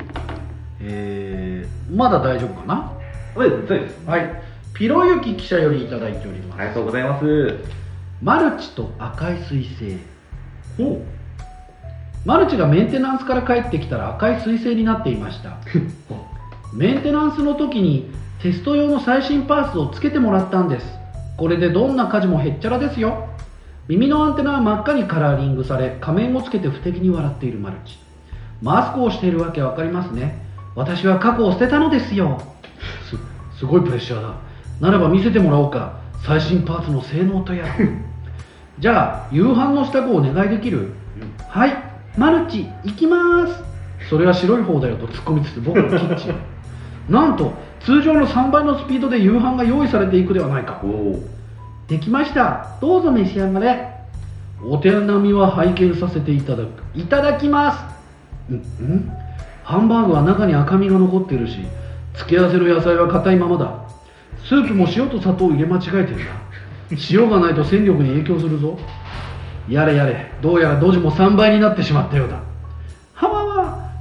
えーまだ大丈夫かな。 そうです、そうです。 はいピロユキ記者よりいただいております。 ありがとうございます。 マルチと赤い彗星。ほうマルチがメンテナンスから帰ってきたら赤い彗星になっていましたメンテナンスの時にテスト用の最新パーツをつけてもらったんです。これでどんな火事もへっちゃらですよ。耳のアンテナは真っ赤にカラーリングされ仮面をつけて不敵に笑っているマルチ。マスクをしているわけわかりますね。私は過去を捨てたのですよ。す、すごいプレッシャーだ。ならば見せてもらおうか、最新パーツの性能とやらじゃあ夕飯の支度をお願いできる、うん、はいマルチ行きます。それは白い方だよと突っ込みつつ僕のキッチンなんと通常のさんばいのスピードで夕飯が用意されていくではないか。できました、どうぞ召し上がれ。お手並みは拝見させていただく。いただきます。んんハンバーグは中に赤みが残っているし付け合わせの野菜は硬いままだ。スープも塩と砂糖を入れ間違えてるな。塩がないと戦力に影響するぞ。やれやれ、どうやらドジもさんばいになってしまったようだ。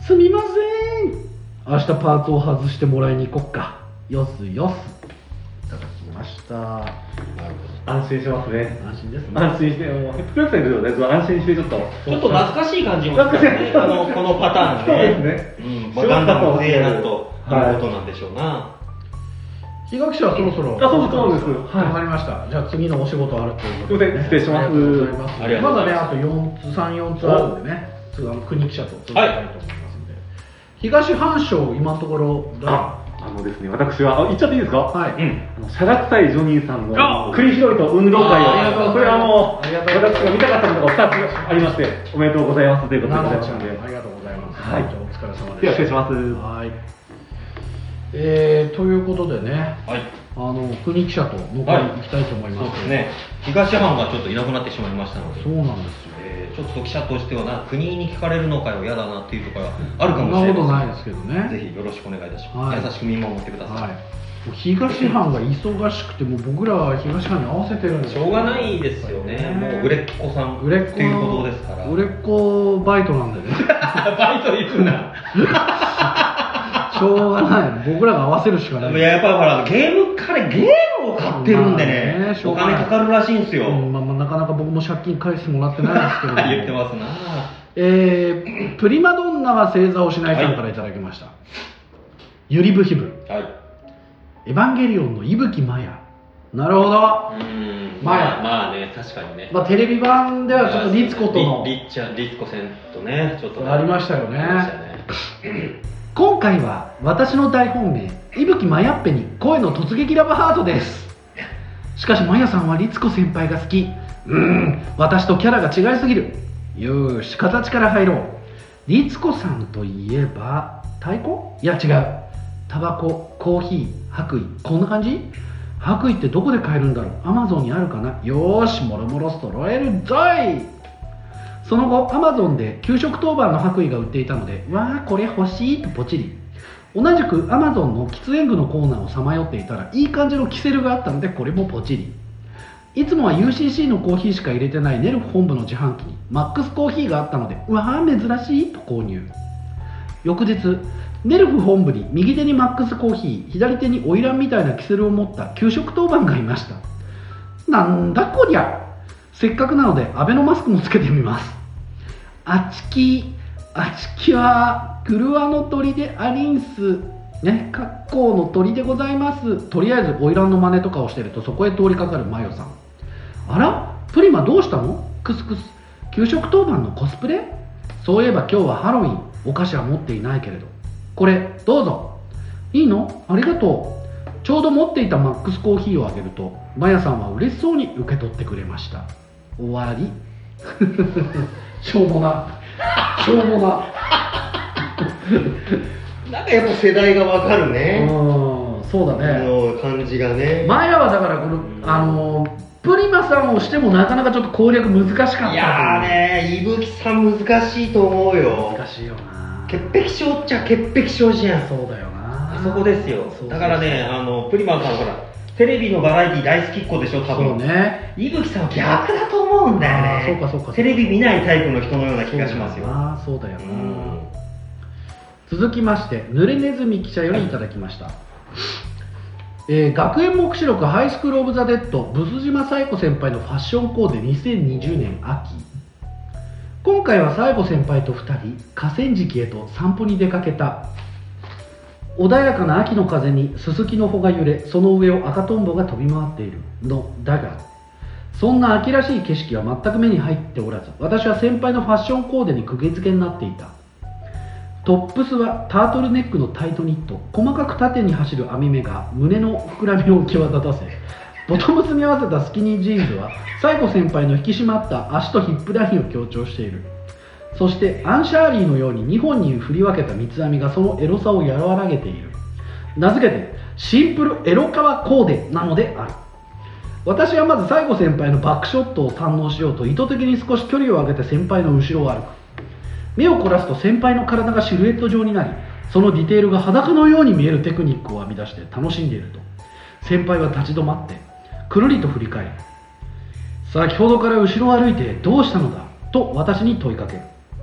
すみません、明日パーツを外してもらいに行こっか。よすよす。いただきました。なる安心しますね。 安心ですね。 安心して、もうヘッドさんいるよね、安心してちょっと。 ちょっと懐かしい感じもしますね。あのこのパターンね。 そうですね。 うん、まあ、ガンダムの勢なんということなんでしょうな。 比嘉記者はそろそろ。 あ、そうそうです。 はい、わかりました。じゃあ次のお仕事あるということすいません、失礼します。 ありがとうございます。 ありがとうまだね、 ございますあとよんつ、さん、よんつあるんでね、ちょっとあの国記者と続きたいと思いますんで。東藩省、今のところ、 あ、あのですね、私は、あ、言っちゃっていいですか。 はい。 うん。あの、シャラクサイジョニーさんあの、栗拾いと運動会を、 ありがとうございますこれはあの、 ありがとうございます私が見たかったものがふたつありまして、おめでとうございますということでございますので。 ありがとうございます。 はいじゃあお疲れ様では、 です。 失礼します。 はい。えー、ということでね、 はい。 あの国記者と残り行きたいと思います。 そうですね。東藩がちょっといなくなってしまいましたので。 そうなんですよ。 えーちょっと記者としてはな、国に聞かれるのかよ、嫌だなっていうところがあるかもしれそんなことません。 ないですけどね。 ぜひよろしくお願いいたします。 はい優しく見守ってください。 はい。もう東藩が忙しくて、もう僕らは東藩に合わせてるんですしょうがないですよね。もう売れっ子さん売れっ子っていうことですから。 売れっ子バイトなんでね。 バイト行くな。 しょうがない。僕らが合わせるしかない。 いややっぱほらゲーム彼ゲームを買ってるんでね、 まあねしょうおがない金かかるらしいんですよ。 うんまあ、まあなかなか僕も借金返してもらってないですけども言ってますな。 えー、プリマドンナは正座をしないさんからいただきました、ゆりぶひぶはい。 エヴァンゲリオンの伊吹マヤ。なるほど、 うん。 まあまあまあね、確かにね。 まあ、テレビ版ではちょっとリツコとのリリッチャリツコ戦とね、ちょっとねありましたよねありましたね。 今回は私の大本命伊吹マヤッペに声の突撃ラブハートです。しかしマヤさんはリツコ先輩が好き。うーん私とキャラが違いすぎる。よーし形から入ろう。リツコさんといえば太鼓？いや違う、タバコ、コーヒー、白衣、こんな感じ？白衣ってどこで買えるんだろう。アマゾンにあるかな。よーしもろもろ揃えるぞい。その後アマゾンで給食当番の白衣が売っていたので、わあこれ欲しいとポチリ。同じくアマゾンの喫煙具のコーナーをさまよっていたらいい感じのキセルがあったので、これもポチリ。いつもは ユーシーシー のコーヒーしか入れてないネルフ本部の自販機にマックスコーヒーがあったので、うわあ珍しいと購入。翌日ネルフ本部に右手にマックスコーヒー、左手に花魁みたいなキセルを持った給食当番がいました。なんだこりゃ。せっかくなのでアベノマスクもつけてみます。あちきあちきはクルワの鳥でありんすね、格好の鳥でございます。とりあえず花魁の真似とかをしてると、そこへ通りかかるマヨさん。あらプリマどうしたの？クスクス給食当番のコスプレ？そういえば今日はハロウィン、お菓子は持っていないけれど、これどうぞ。いいの？ありがとう。ちょうど持っていたマックスコーヒーをあげるとマヤさんは嬉しそうに受け取ってくれました。終わり。しょうもなしょうもななんかやっぱ世代がわかるね。 うんそうだあね。 の感じがね。 マヤはだからこのあのプリマさんをしてもなかなかちょっと攻略難しかったという。 いやーね、伊吹さん難しいと思うよ。 難しいよな。 潔癖症っちゃ潔癖症じゃん。 そうだよな。 あそこですよ。 そうそうそうだからね、あのプリマさんほらテレビのバラエティ大好きっ子でしょ、多そう分。 ね。 伊吹さんは逆だと思うんだよね。 あーそうかそうかテレビ見ないタイプの人のような気がしますよ。 そうだよな。そうだよな。 うん続きまして濡れネズミ記者よりいただきました、えー学園目視録ハイスクールオブザ・デッドブス島紗友子先輩のファッションコーデにせんにじゅうねん秋。今回は紗友子先輩とふたり河川敷へと散歩に出かけた。穏やかな秋の風にススキの穂が揺れ、その上を赤とんぼが飛び回っているのだが、そんな秋らしい景色は全く目に入っておらず、私は先輩のファッションコーデに釘付けになっていた。トップスはタートルネックのタイトニット、細かく縦に走る網目が胸の膨らみを際立たせ、ボトムスに合わせたスキニージーンズは最後先輩の引き締まった足とヒップラインを強調している。そしてアンシャーリーのようににほんに振り分けた三つ編みがそのエロさを和らげている。名付けてシンプルエロカワコーデなのである。私はまず最後先輩のバックショットを堪能しようと意図的に少し距離を空けて先輩の後ろを歩く。目を凝らすと先輩の体がシルエット状になり、そのディテールが裸のように見えるテクニックを編み出して楽しんでいると、先輩は立ち止まってくるりと振り返り、先ほどから後ろを歩いてどうしたのだと私に問いかける。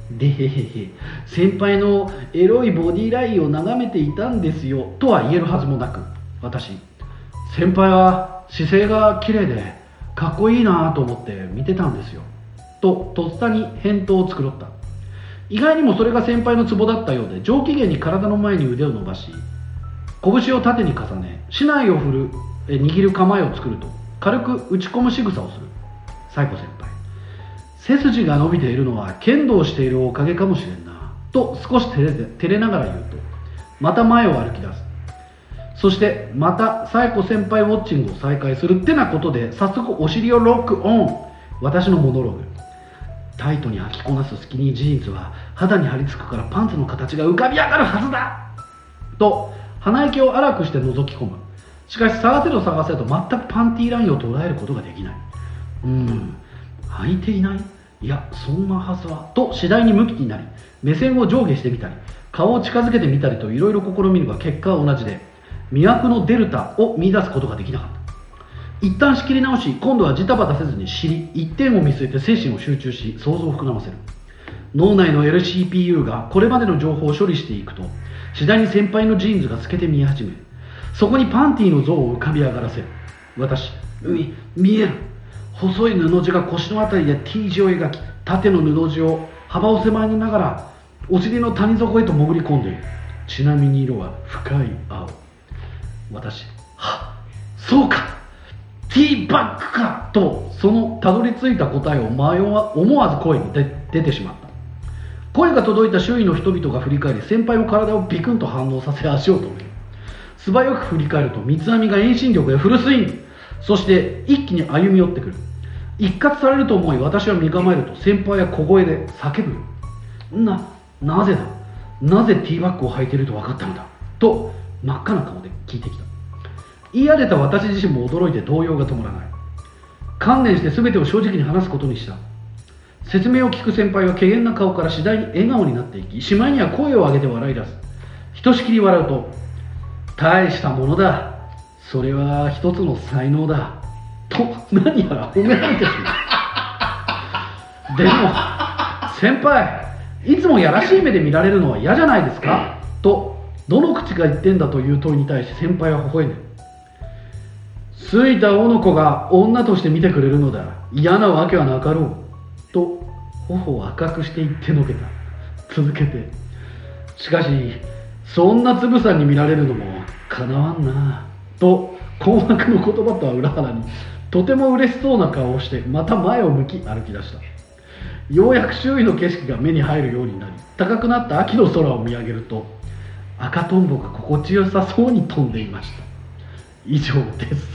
でへへへ、先輩のエロいボディラインを眺めていたんですよとは言えるはずもなく、私、先輩は姿勢が綺麗でかっこいいなと思って見てたんですよととっさに返答を繕った。意外にもそれが先輩のツボだったようで、上機嫌に体の前に腕を伸ばし、拳を縦に重ね、竹刀を振るえ握る構えを作ると軽く打ち込む仕草をする。サイコ先輩、背筋が伸びているのは剣道しているおかげかもしれんなと少し照れて照れながら言うと、また前を歩き出す。そしてまたサイコ先輩ウォッチングを再開するってなことで、早速お尻をロックオン。私のモノローグ、タイトに履きこなすスキニージーンズは肌に張り付くからパンツの形が浮かび上がるはずだと鼻息を荒くして覗き込む。しかし探せど探せど全くパンティーラインを捉えることができない。うーん、履いていない、いやそんなはずはと次第に向きになり、目線を上下してみたり顔を近づけてみたりといろいろ試みるが結果は同じで、魅惑のデルタを見出すことができなかった。一旦仕切り直し、今度はジタバタせずに尻一点を見据えて精神を集中し想像を膨らませる。脳内の エルシーピーユー がこれまでの情報を処理していくと、次第に先輩のジーンズが透けて見え始め、そこにパンティの像を浮かび上がらせる。私、み見える。細い布地が腰のあたりで T 字を描き、縦の布地を幅を狭めながらお尻の谷底へと潜り込んでいる。ちなみに色は深い青。私、はっ、そうか、ティーバッグかと、そのたどり着いた答えを迷わ思わず声に出出てしまった。声が届いた周囲の人々が振り返り、先輩の体をビクンと反応させ足を止める。素早く振り返ると三つ編みが遠心力でフルスイング、そして一気に歩み寄ってくる。一括されると思い私は身構えると、先輩は小声で叫ぶ。な、なぜだ、なぜティーバッグを履いていると分かったのだと真っ赤な顔で聞いてきた。言い当てた私自身も驚いて動揺が止まらない。観念して全てを正直に話すことにした。説明を聞く先輩は怪げな顔から次第に笑顔になっていき、しまいには声を上げて笑い出す。ひとしきり笑うと、大したものだ、それは一つの才能だと何やら褒められてしまう。でも先輩、いつもやらしい目で見られるのは嫌じゃないですかと、どの口が言ってんだという問いに対し先輩は微笑んで、好いた男の子が女として見てくれるのだ、嫌なわけはなかろうと頬を赤くして言ってのけた。続けて、しかしそんなつぶさんに見られるのもかなわんなと困惑の言葉とは裏腹にとても嬉しそうな顔をして、また前を向き歩き出した。ようやく周囲の景色が目に入るようになり、高くなった秋の空を見上げると、赤とんぼが心地よさそうに飛んでいました。以上です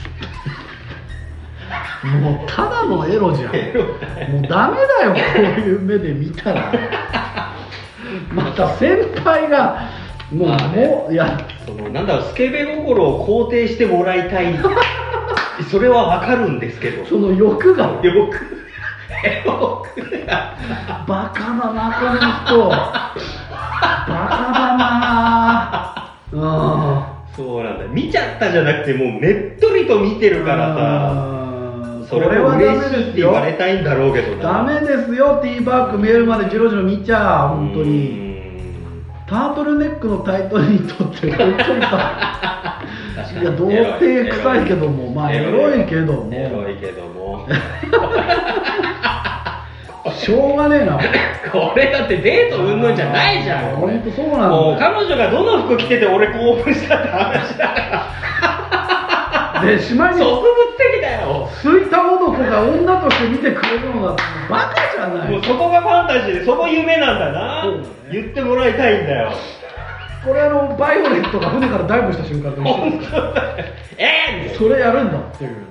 もうただのエロじゃん。もうダメだよ、こういう目で見たら。また先輩がもう、まあね、もういや、 そのなんだろう、スケベ心を肯定してもらいたいそれはわかるんですけど、 その欲が欲欲がバカだなこの人。バカだな。うん、 そうなんだ、見ちゃったじゃなくて、もうねっとりと見てるからさ、それは嬉しいって言われたいんだろうけどな。 ダメですよ、ティーバッグ見えるまでジロジロ見ちゃう。本当にタートルネックのタイトルにとって本当にさいや童貞臭いけども、まあエロいけどもエロいけどもしょうがねえな。 これだってデートうんぬんじゃないじゃん。 本当そうなんだ。 もう彼女がどの服着てて俺興奮したって話だからで、しまいに植物的だよ。 好いた男が女として見てくれるのだってバカじゃない。 もうそこがファンタジーで、そこ夢なんだな。 そうだね、 言ってもらいたいんだよ。 これあのバイオレットが船からダイブした瞬間と一緒ですから。 えー、 それやるんだっていうね。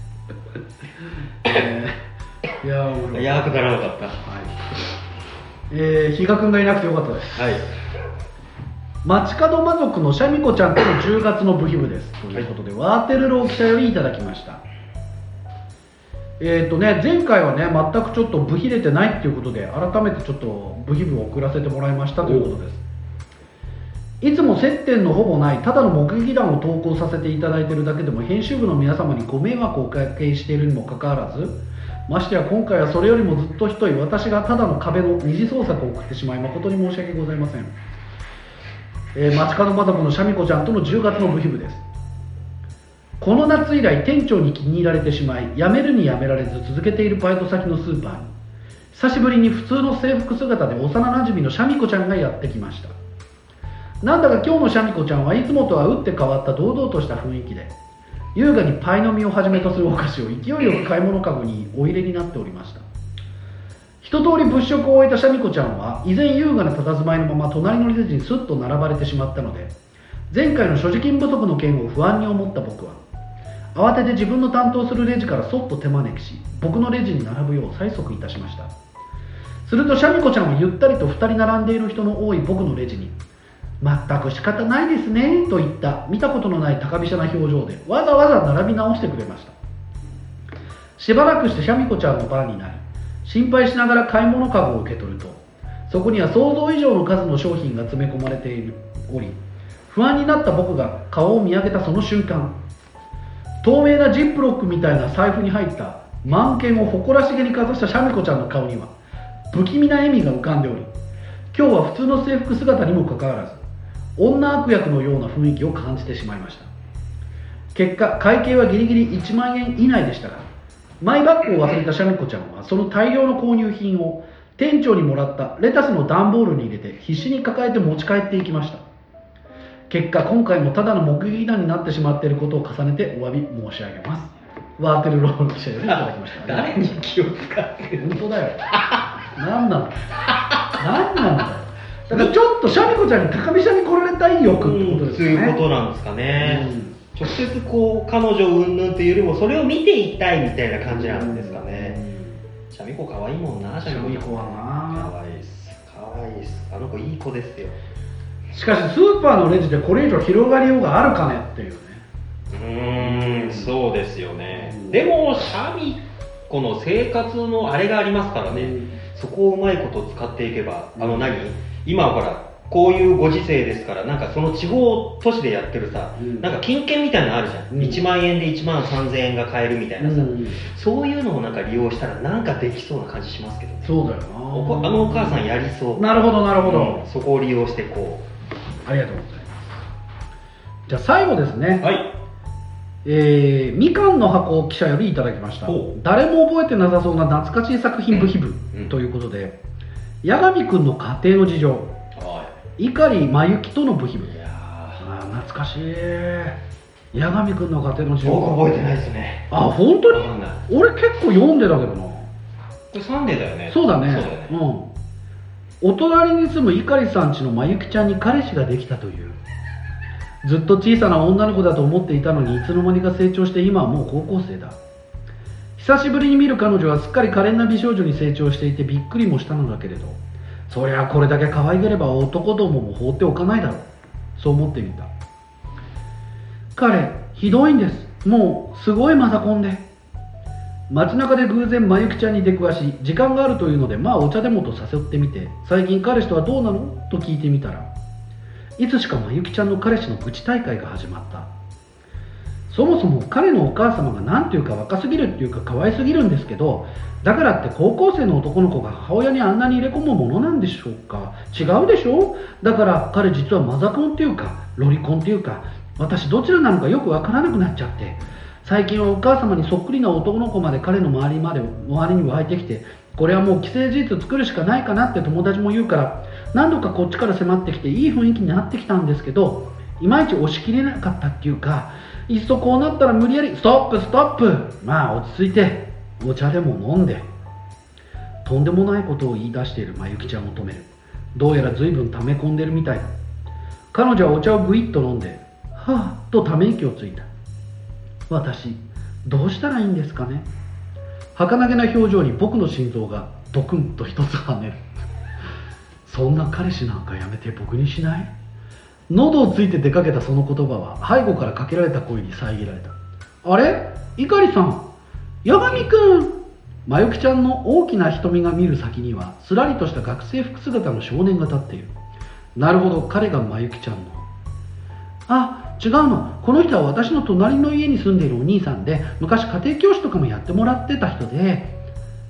えー、いやー、 いやーくだらなかった。はい。 えー、比嘉くんがいなくてよかったです。 はい。 街角魔族のシャミ子ちゃんとのじゅうがつの部秘部です。ということで、ワーテルロー記者よりいただきました。えーとね、前回はね、全くちょっと部秘れてないっていうことで、改めてちょっと部秘部を送らせてもらいましたということです。いつも接点のほぼないただの目撃談を投稿させていただいているだけでも編集部の皆様にご迷惑をおかけしているにもかかわらず、 ましてや今回はそれよりもずっとひどい私がただの壁の二次創作を送ってしまい誠に申し訳ございません。えー、街角マダムのシャミ子ちゃんとのじゅうがつの部費部です。この夏以来店長に気に入られてしまい、辞めるに辞められず続けているバイト先のスーパーに久しぶりに普通の制服姿で幼なじみのシャミ子ちゃんがやってきました。なんだか今日のシャミ子ちゃんはいつもとは打って変わった堂々とした雰囲気で、優雅にパイの実をはじめとするお菓子を勢いよく買い物かごにお入れになっておりました。一通り物色を終えたシャミ子ちゃんは依然優雅な佇まいのまま隣のレジにスッと並ばれてしまったので、前回の所持金不足の件を不安に思った僕は慌てて自分の担当するレジからそっと手招きし、僕のレジに並ぶよう催促いたしました。するとシャミ子ちゃんはゆったりとふたり並んでいる人の多い僕のレジに全く仕方ないですねといった見たことのない高飛車な表情でわざわざ並び直してくれました。しばらくしてシャミ子ちゃんの番になり、心配しながら買い物かごを受け取ると、そこには想像以上の数の商品が詰め込まれているおり、不安になった僕が顔を見上げたその瞬間、透明なジップロックみたいな財布に入った万剣を誇らしげにかざしたシャミ子ちゃんの顔には不気味な笑みが浮かんでおり、今日は普通の制服姿にもかかわらず女悪役のような雰囲気を感じてしまいました。結果会計はギリギリいちまんえん以内でしたが、マイバッグを忘れたシャミ子ちゃんはその大量の購入品を店長にもらったレタスの段ボールに入れて必死に抱えて持ち帰っていきました。結果今回もただの目撃談になってしまっていることを重ねてお詫び申し上げます。ワーテルロール記者よりいただきました。 誰に気を使ってる？ 本当だよ。何なの？何なんだよ。だからちょっとシャミ子ちゃんに高飛車に来られたい欲ってことですよね。 そういうことなんですかね。 うん直接こう彼女云々というよりもそれを見ていたいみたいな感じなんですかね。シャミ子可愛いもんな。シャミ子はな。可愛いっす。可愛いっす。あの子いい子ですよ。 しかしスーパーのレジでこれ以上広がりようがあるかねっていうね。 うーん、そうですよね。でもシャミ子の生活のあれがありますからね。うん、そこをうまいこと使っていけば、あの何？今はほらこういうご時世ですから、なんかその地方都市でやってるさ、うん、なんか金券みたいなのあるじゃん、うん、いちまんえんでいちまんさんぜんえんが買えるみたいなさ、うん、そういうのをなんか利用したらなんかできそうな感じしますけどね。 そうだよな。 おあのお母さんやりそう。 なるほどなるほど、 うん、そこを利用してこう。ありがとうございます。じゃあ最後ですね。 はい。 えー、みかんの箱記者よりいただきました。誰も覚えてなさそうな懐かしい作品部費部ということで、八神くんの家庭の事情、碇真由との部費部。いやあ懐かしい。八神くんの家庭の事情。 僕覚えてないですね。 あ本当に？俺結構読んでたけどな。これサンデーだよね。 そうだね。 そうだよね。 うん。お隣に住む碇さん家の真由ちゃんに彼氏ができたという。ずっと小さな女の子だと思っていたのにいつの間にか成長して今はもう高校生だ。久しぶりに見る彼女はすっかり可憐な美少女に成長していてびっくりもしたのだけれど、そりゃこれだけ可愛げれば男どもも放っておかないだろう。そう思ってみた。彼ひどいんです。もうすごいマザコンで。街中で偶然真由ちゃんに出くわし、時間があるというのでまあお茶でもと誘ってみて、最近彼氏とはどうなのと聞いてみたら、いつしか真由ちゃんの彼氏の愚痴大会が始まった。そもそも彼のお母様が何ていうか若すぎるっていうか可愛すぎるんですけど、だからって高校生の男の子が母親にあんなに入れ込むものなんでしょうか。違うでしょ。だから彼実はマザコンっていうかロリコンっていうか、私どちらなのかよくわからなくなっちゃって、最近はお母様にそっくりな男の子まで彼の周りまで周りに湧いてきて、これはもう既成事実作るしかないかなって友達も言うから、何度かこっちから迫ってきていい雰囲気になってきたんですけど、いまいち押し切れなかったっていうか、いっそこうなったら無理やりストップストップ、まあ落ち着いてお茶でも飲んで。とんでもないことを言い出している真由ちゃんを止める。どうやら随分溜め込んでるみたいだ。彼女はお茶をぐいっと飲んで、はぁとため息をついた。私どうしたらいいんですかね。儚げな表情に僕の心臓がドクンと一つ跳ねる。そんな彼氏なんかやめて僕にしない？喉をついて出かけたその言葉は背後からかけられた声に遮られた。あれ？碇さん、八神くん。真由ちゃんの大きな瞳が見る先にはすらりとした学生服姿の少年が立っている。なるほど、彼が真由ちゃんの。あ、違うの。この人は私の隣の家に住んでいるお兄さんで、昔家庭教師とかもやってもらってた人で。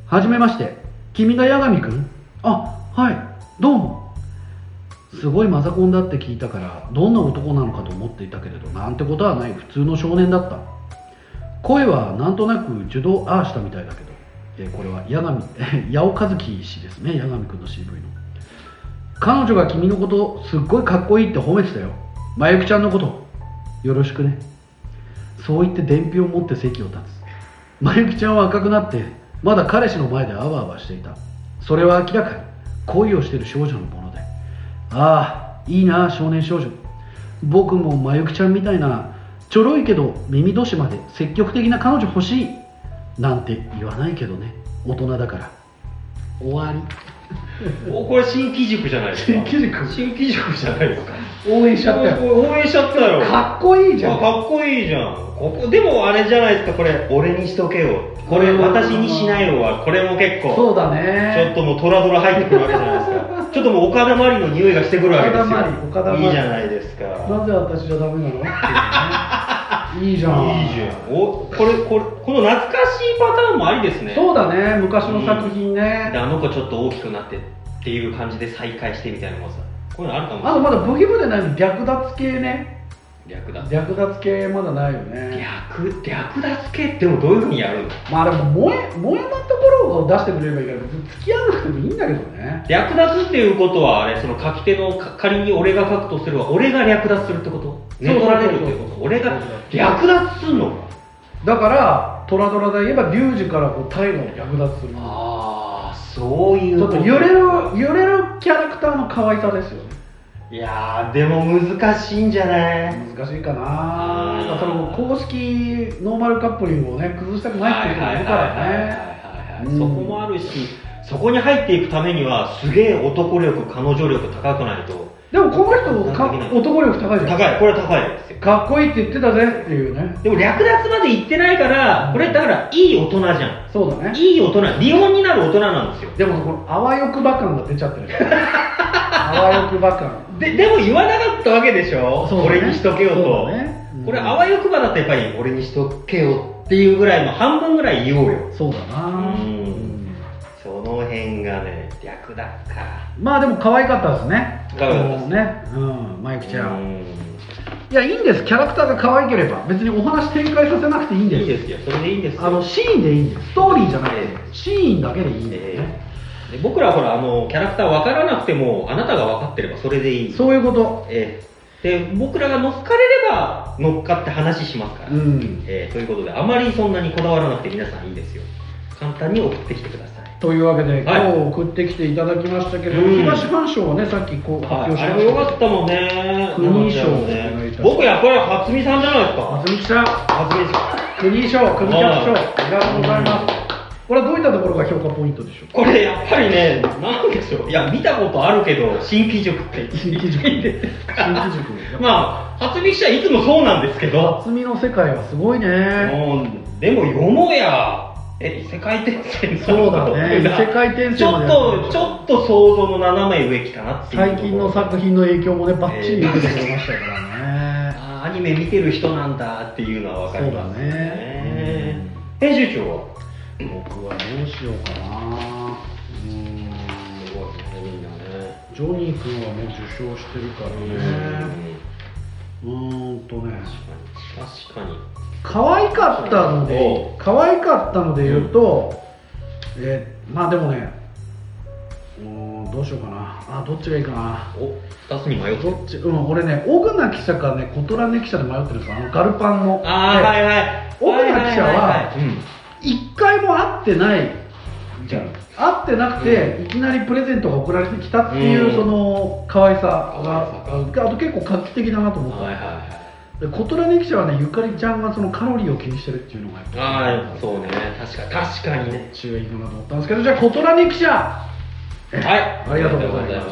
はじめまして。君が八神くん？あ、はい、どうも。すごいマザコンだって聞いたからどんな男なのかと思っていたけれど、なんてことはない普通の少年だった。声はなんとなく受動ああしたみたいだけど、えーこれは八神八尾和樹氏ですね。八神くんの シーブイ の。彼女が君のことすっごいかっこいいって褒めてたよ。まゆきちゃんのことよろしくね。そう言って伝票を持って席を立つ。まゆきちゃんは赤くなってまだ彼氏の前であわあわしていた。それは明らかに恋をしている少女のもので、ああいいな少年少女。僕もまゆきちゃんみたいなちょろいけど耳年まで積極的な彼女欲しいなんて言わないけどね、大人だから。終わり。 おこれ新機塾じゃないですか。 新機塾新機塾じゃないですか。 応援しちゃったよ。 応援しちゃったよ。 かっこいいじゃん。 あかっこいいじゃん。ここでもあれじゃないですか、これ俺にしとけよ、これ私にしないよは、これも結構そうだね。 ちょっともうトラドラ入ってくるわけじゃないですか。ちょっともう岡田まりの匂いがしてくるわけですよ。 岡田まり岡田まりいいじゃないですか。 なぜ私じゃダメなのっていうね。いいじゃん。 いいじゃん。おこれこれこの懐かしいパターンもありですね。 そうだね、昔の作品ね。 であの子ちょっと大きくなってっていう感じで再会してみたいなのもさ、こういうのあるかもしれない。 あとまだブギブでないの略奪系ね。 略奪略奪系まだないよね。 略略奪系ってもどういうふうにやるの？ まあでも萌え萌えなところを出してくれればいいから、別に付き合わなくてもいいんだけどね。 略奪っていうことはあれ、その書き手のか仮に俺が書くとすれば俺が略奪するってこと？ね取られるっていうこと？俺が略奪するの？ だからトラドラで言えばリュウジからこうタイガを略奪する。 ああそういうちょっと揺れる揺れるキャラクターの可愛さですよね。 いやーでも難しいんじゃない？ 難しいかな。その公式ノーマルカップリングをね崩したくないっていう人もいるからね。 そこもあるし、そこに入っていくためにはすげえ男力彼女力高くないと。 でもこの人か男力高いじゃん。 高い、これは高いですよ。 かっこいいって言ってたぜっていうね。 でも略奪まで行ってないから、これだからいい大人じゃん。 そうだね。 いい大人、理本になる大人なんですよ。 でもこのあわよくば感が出ちゃってる。あわよくば感。 ででも言わなかったわけでしょ。 そうだね、 俺にしとけよと。 そうだね。うん、 これあわよくばだとやっぱり俺にしとけよっていうぐらいの半分ぐらい言おうよ。 そうだな。うんうんその辺がね、略奪か。 まあでも可愛かったですね。 可愛かったですね。うん、まゆきちゃん。 うんいや、いいんです。キャラクターが可愛ければ別にお話展開させなくていいんです。 いいですよ、それでいいんですよ。 あのシーンでいいんです。ストーリーじゃなくてシーンだけでいいんですね。 えー、で僕らはほらあのキャラクター分からなくてもあなたが分かってればそれでいい。 そういうこと。 えー、で僕らが乗っかれれば乗っかって話しますから、 うんえー、ということであまりそんなにこだわらなくて皆さんいいですよ。簡単に送ってきてください。 というわけで、 はい、 今日送ってきていただきましたけど、 うん、 東藩賞はね、さっきこう発表しましたけど、 はい、あれもよかったもんね。 国賞をね、僕やっぱり初見さんじゃないですか。 初見さん、 初見さん。 国賞、国キャップ賞、ありがとうございます。これはどういったところが評価ポイントでしょうか。 これやっぱりね、なんでしょう。いや見たことあるけど新機塾って新機塾新機塾。 まあ初見記者いつもそうなんですけど。 初見の世界はすごいね。 もうでもよもや。え、異世界転生そうだね、異世界転生までちょっと、ちょっと想像の斜め上来たなっていう。 最近の作品の影響もね、バッチリ受けてくれましたからね。 あアニメ見てる人なんだっていうのは分かりますね。 そうだね。 編集長は僕はどうしようかな。うーん、 すごいね、みんなね。 ジョニー君はもう受賞してるからね。うーんとね、 確かに。 可愛かったので、可愛かったので言うと、うん、えー、まあでもね、うーん、どうしようかな。あ、どっちがいいかな。 お、ふたつに迷ってどっち、うん、俺ね、オグナ記者かね、コトラネ記者で迷ってるんですよ。あのガルパンの。 あー、はいはい。 オグナ記者は一回も会ってないじゃん。会ってなくて、うん、いきなりプレゼントが送られてきたっていう、うん、その可愛さが、あと結構画期的だなと思った。はいはいはい。でコトラネ記者はね、ゆかりちゃんがそのカロリーを気にしてるっていうのがやっぱ、 ああ、そうね、確かに確かにね。 中がいいかなと思ったんですけど、じゃあコトラネ記者、はい、ありがとうございます。はい、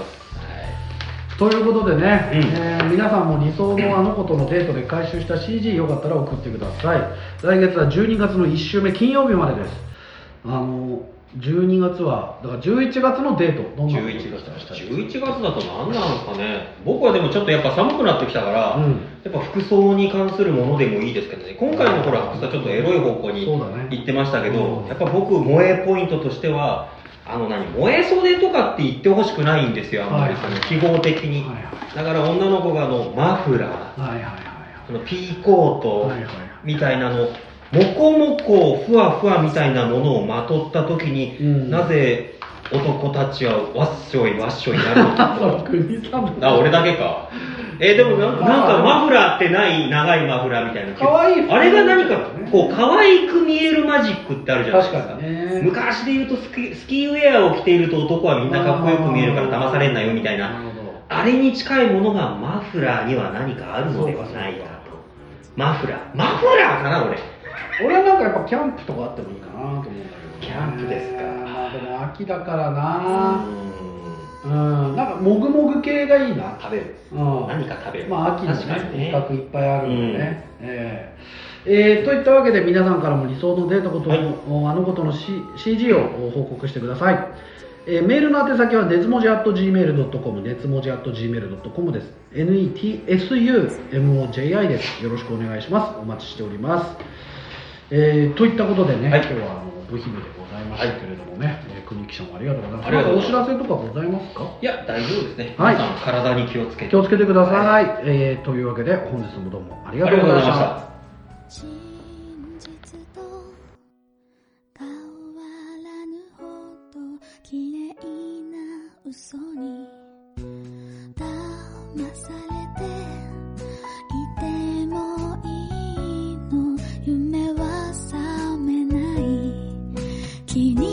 ということでね、うん、えー、皆さんも理想のあの子とのデートで回収した シージー よかったら送ってください。来月はじゅうにがつのいっ週目金曜日までです。あのじゅうにがつはだからじゅういちがつのデートどんなのじゅういちがつじゅういちがつだと何なのかね。僕はでもちょっとやっぱ寒くなってきたから、 うん、 やっぱ服装に関するものでもいいですけどね。今回のほら服装はちょっとエロい方向にそうだね行ってましたけど、 うんやっぱ僕萌えポイントとしてはあの何萌え袖とかって言ってほしくないんですよ、あんまりその記号的に、 はいはいだから女の子があのマフラー、 はいはいはいあのピーコートはいはいみたいなの、モコモコふわふわみたいなものをまとった時に、 うんなぜ男たちはわっしょいわっしょいなるのかそう国さんあ、俺だけか。えーでもなんかなんかマフラーってない長いマフラーみたいな。 可愛いあれが何かこう可愛く見えるマジックってあるじゃないですか。 確かにね昔で言うとスキスキーウェアを着ていると男はみんなかっこよく見えるから騙されんなよみたいな。 なるほどあれに近いものがマフラーには何かあるのではないかと。マフラーマフラーかな俺。 俺はなんかやっぱキャンプとかあってもいいかなと思うんだけど、ね、 キャンプですか。 まあでも秋だからなううんなんかもぐもぐ系がいいな食べる。 うん何か食べる。 まあ秋の確かにね、 ね。 味覚いっぱいあるんでね、えーえーといったわけで皆さんからも理想のデートこと、 はいあのことの、C、シージー を報告してください、えーメールの宛先は熱文字 アットジーメールドットコム 熱文字 アットジーメールドットコム です。 ネッツモジ です。よろしくお願いします。お待ちしております。えー、といったことでね、 はい今日はあの部品でございましたけれどもね、えー国木さんもありがとうございます。 ありがとうございますなんかお知らせとかございますか？ いや大丈夫ですね。 はい皆さん体に気をつけて。 気をつけてください、えーというわけで本日もどうもありがとうございました。 真実と変わらぬほど綺麗な嘘に騙されていてもいいの夢は覚めない気に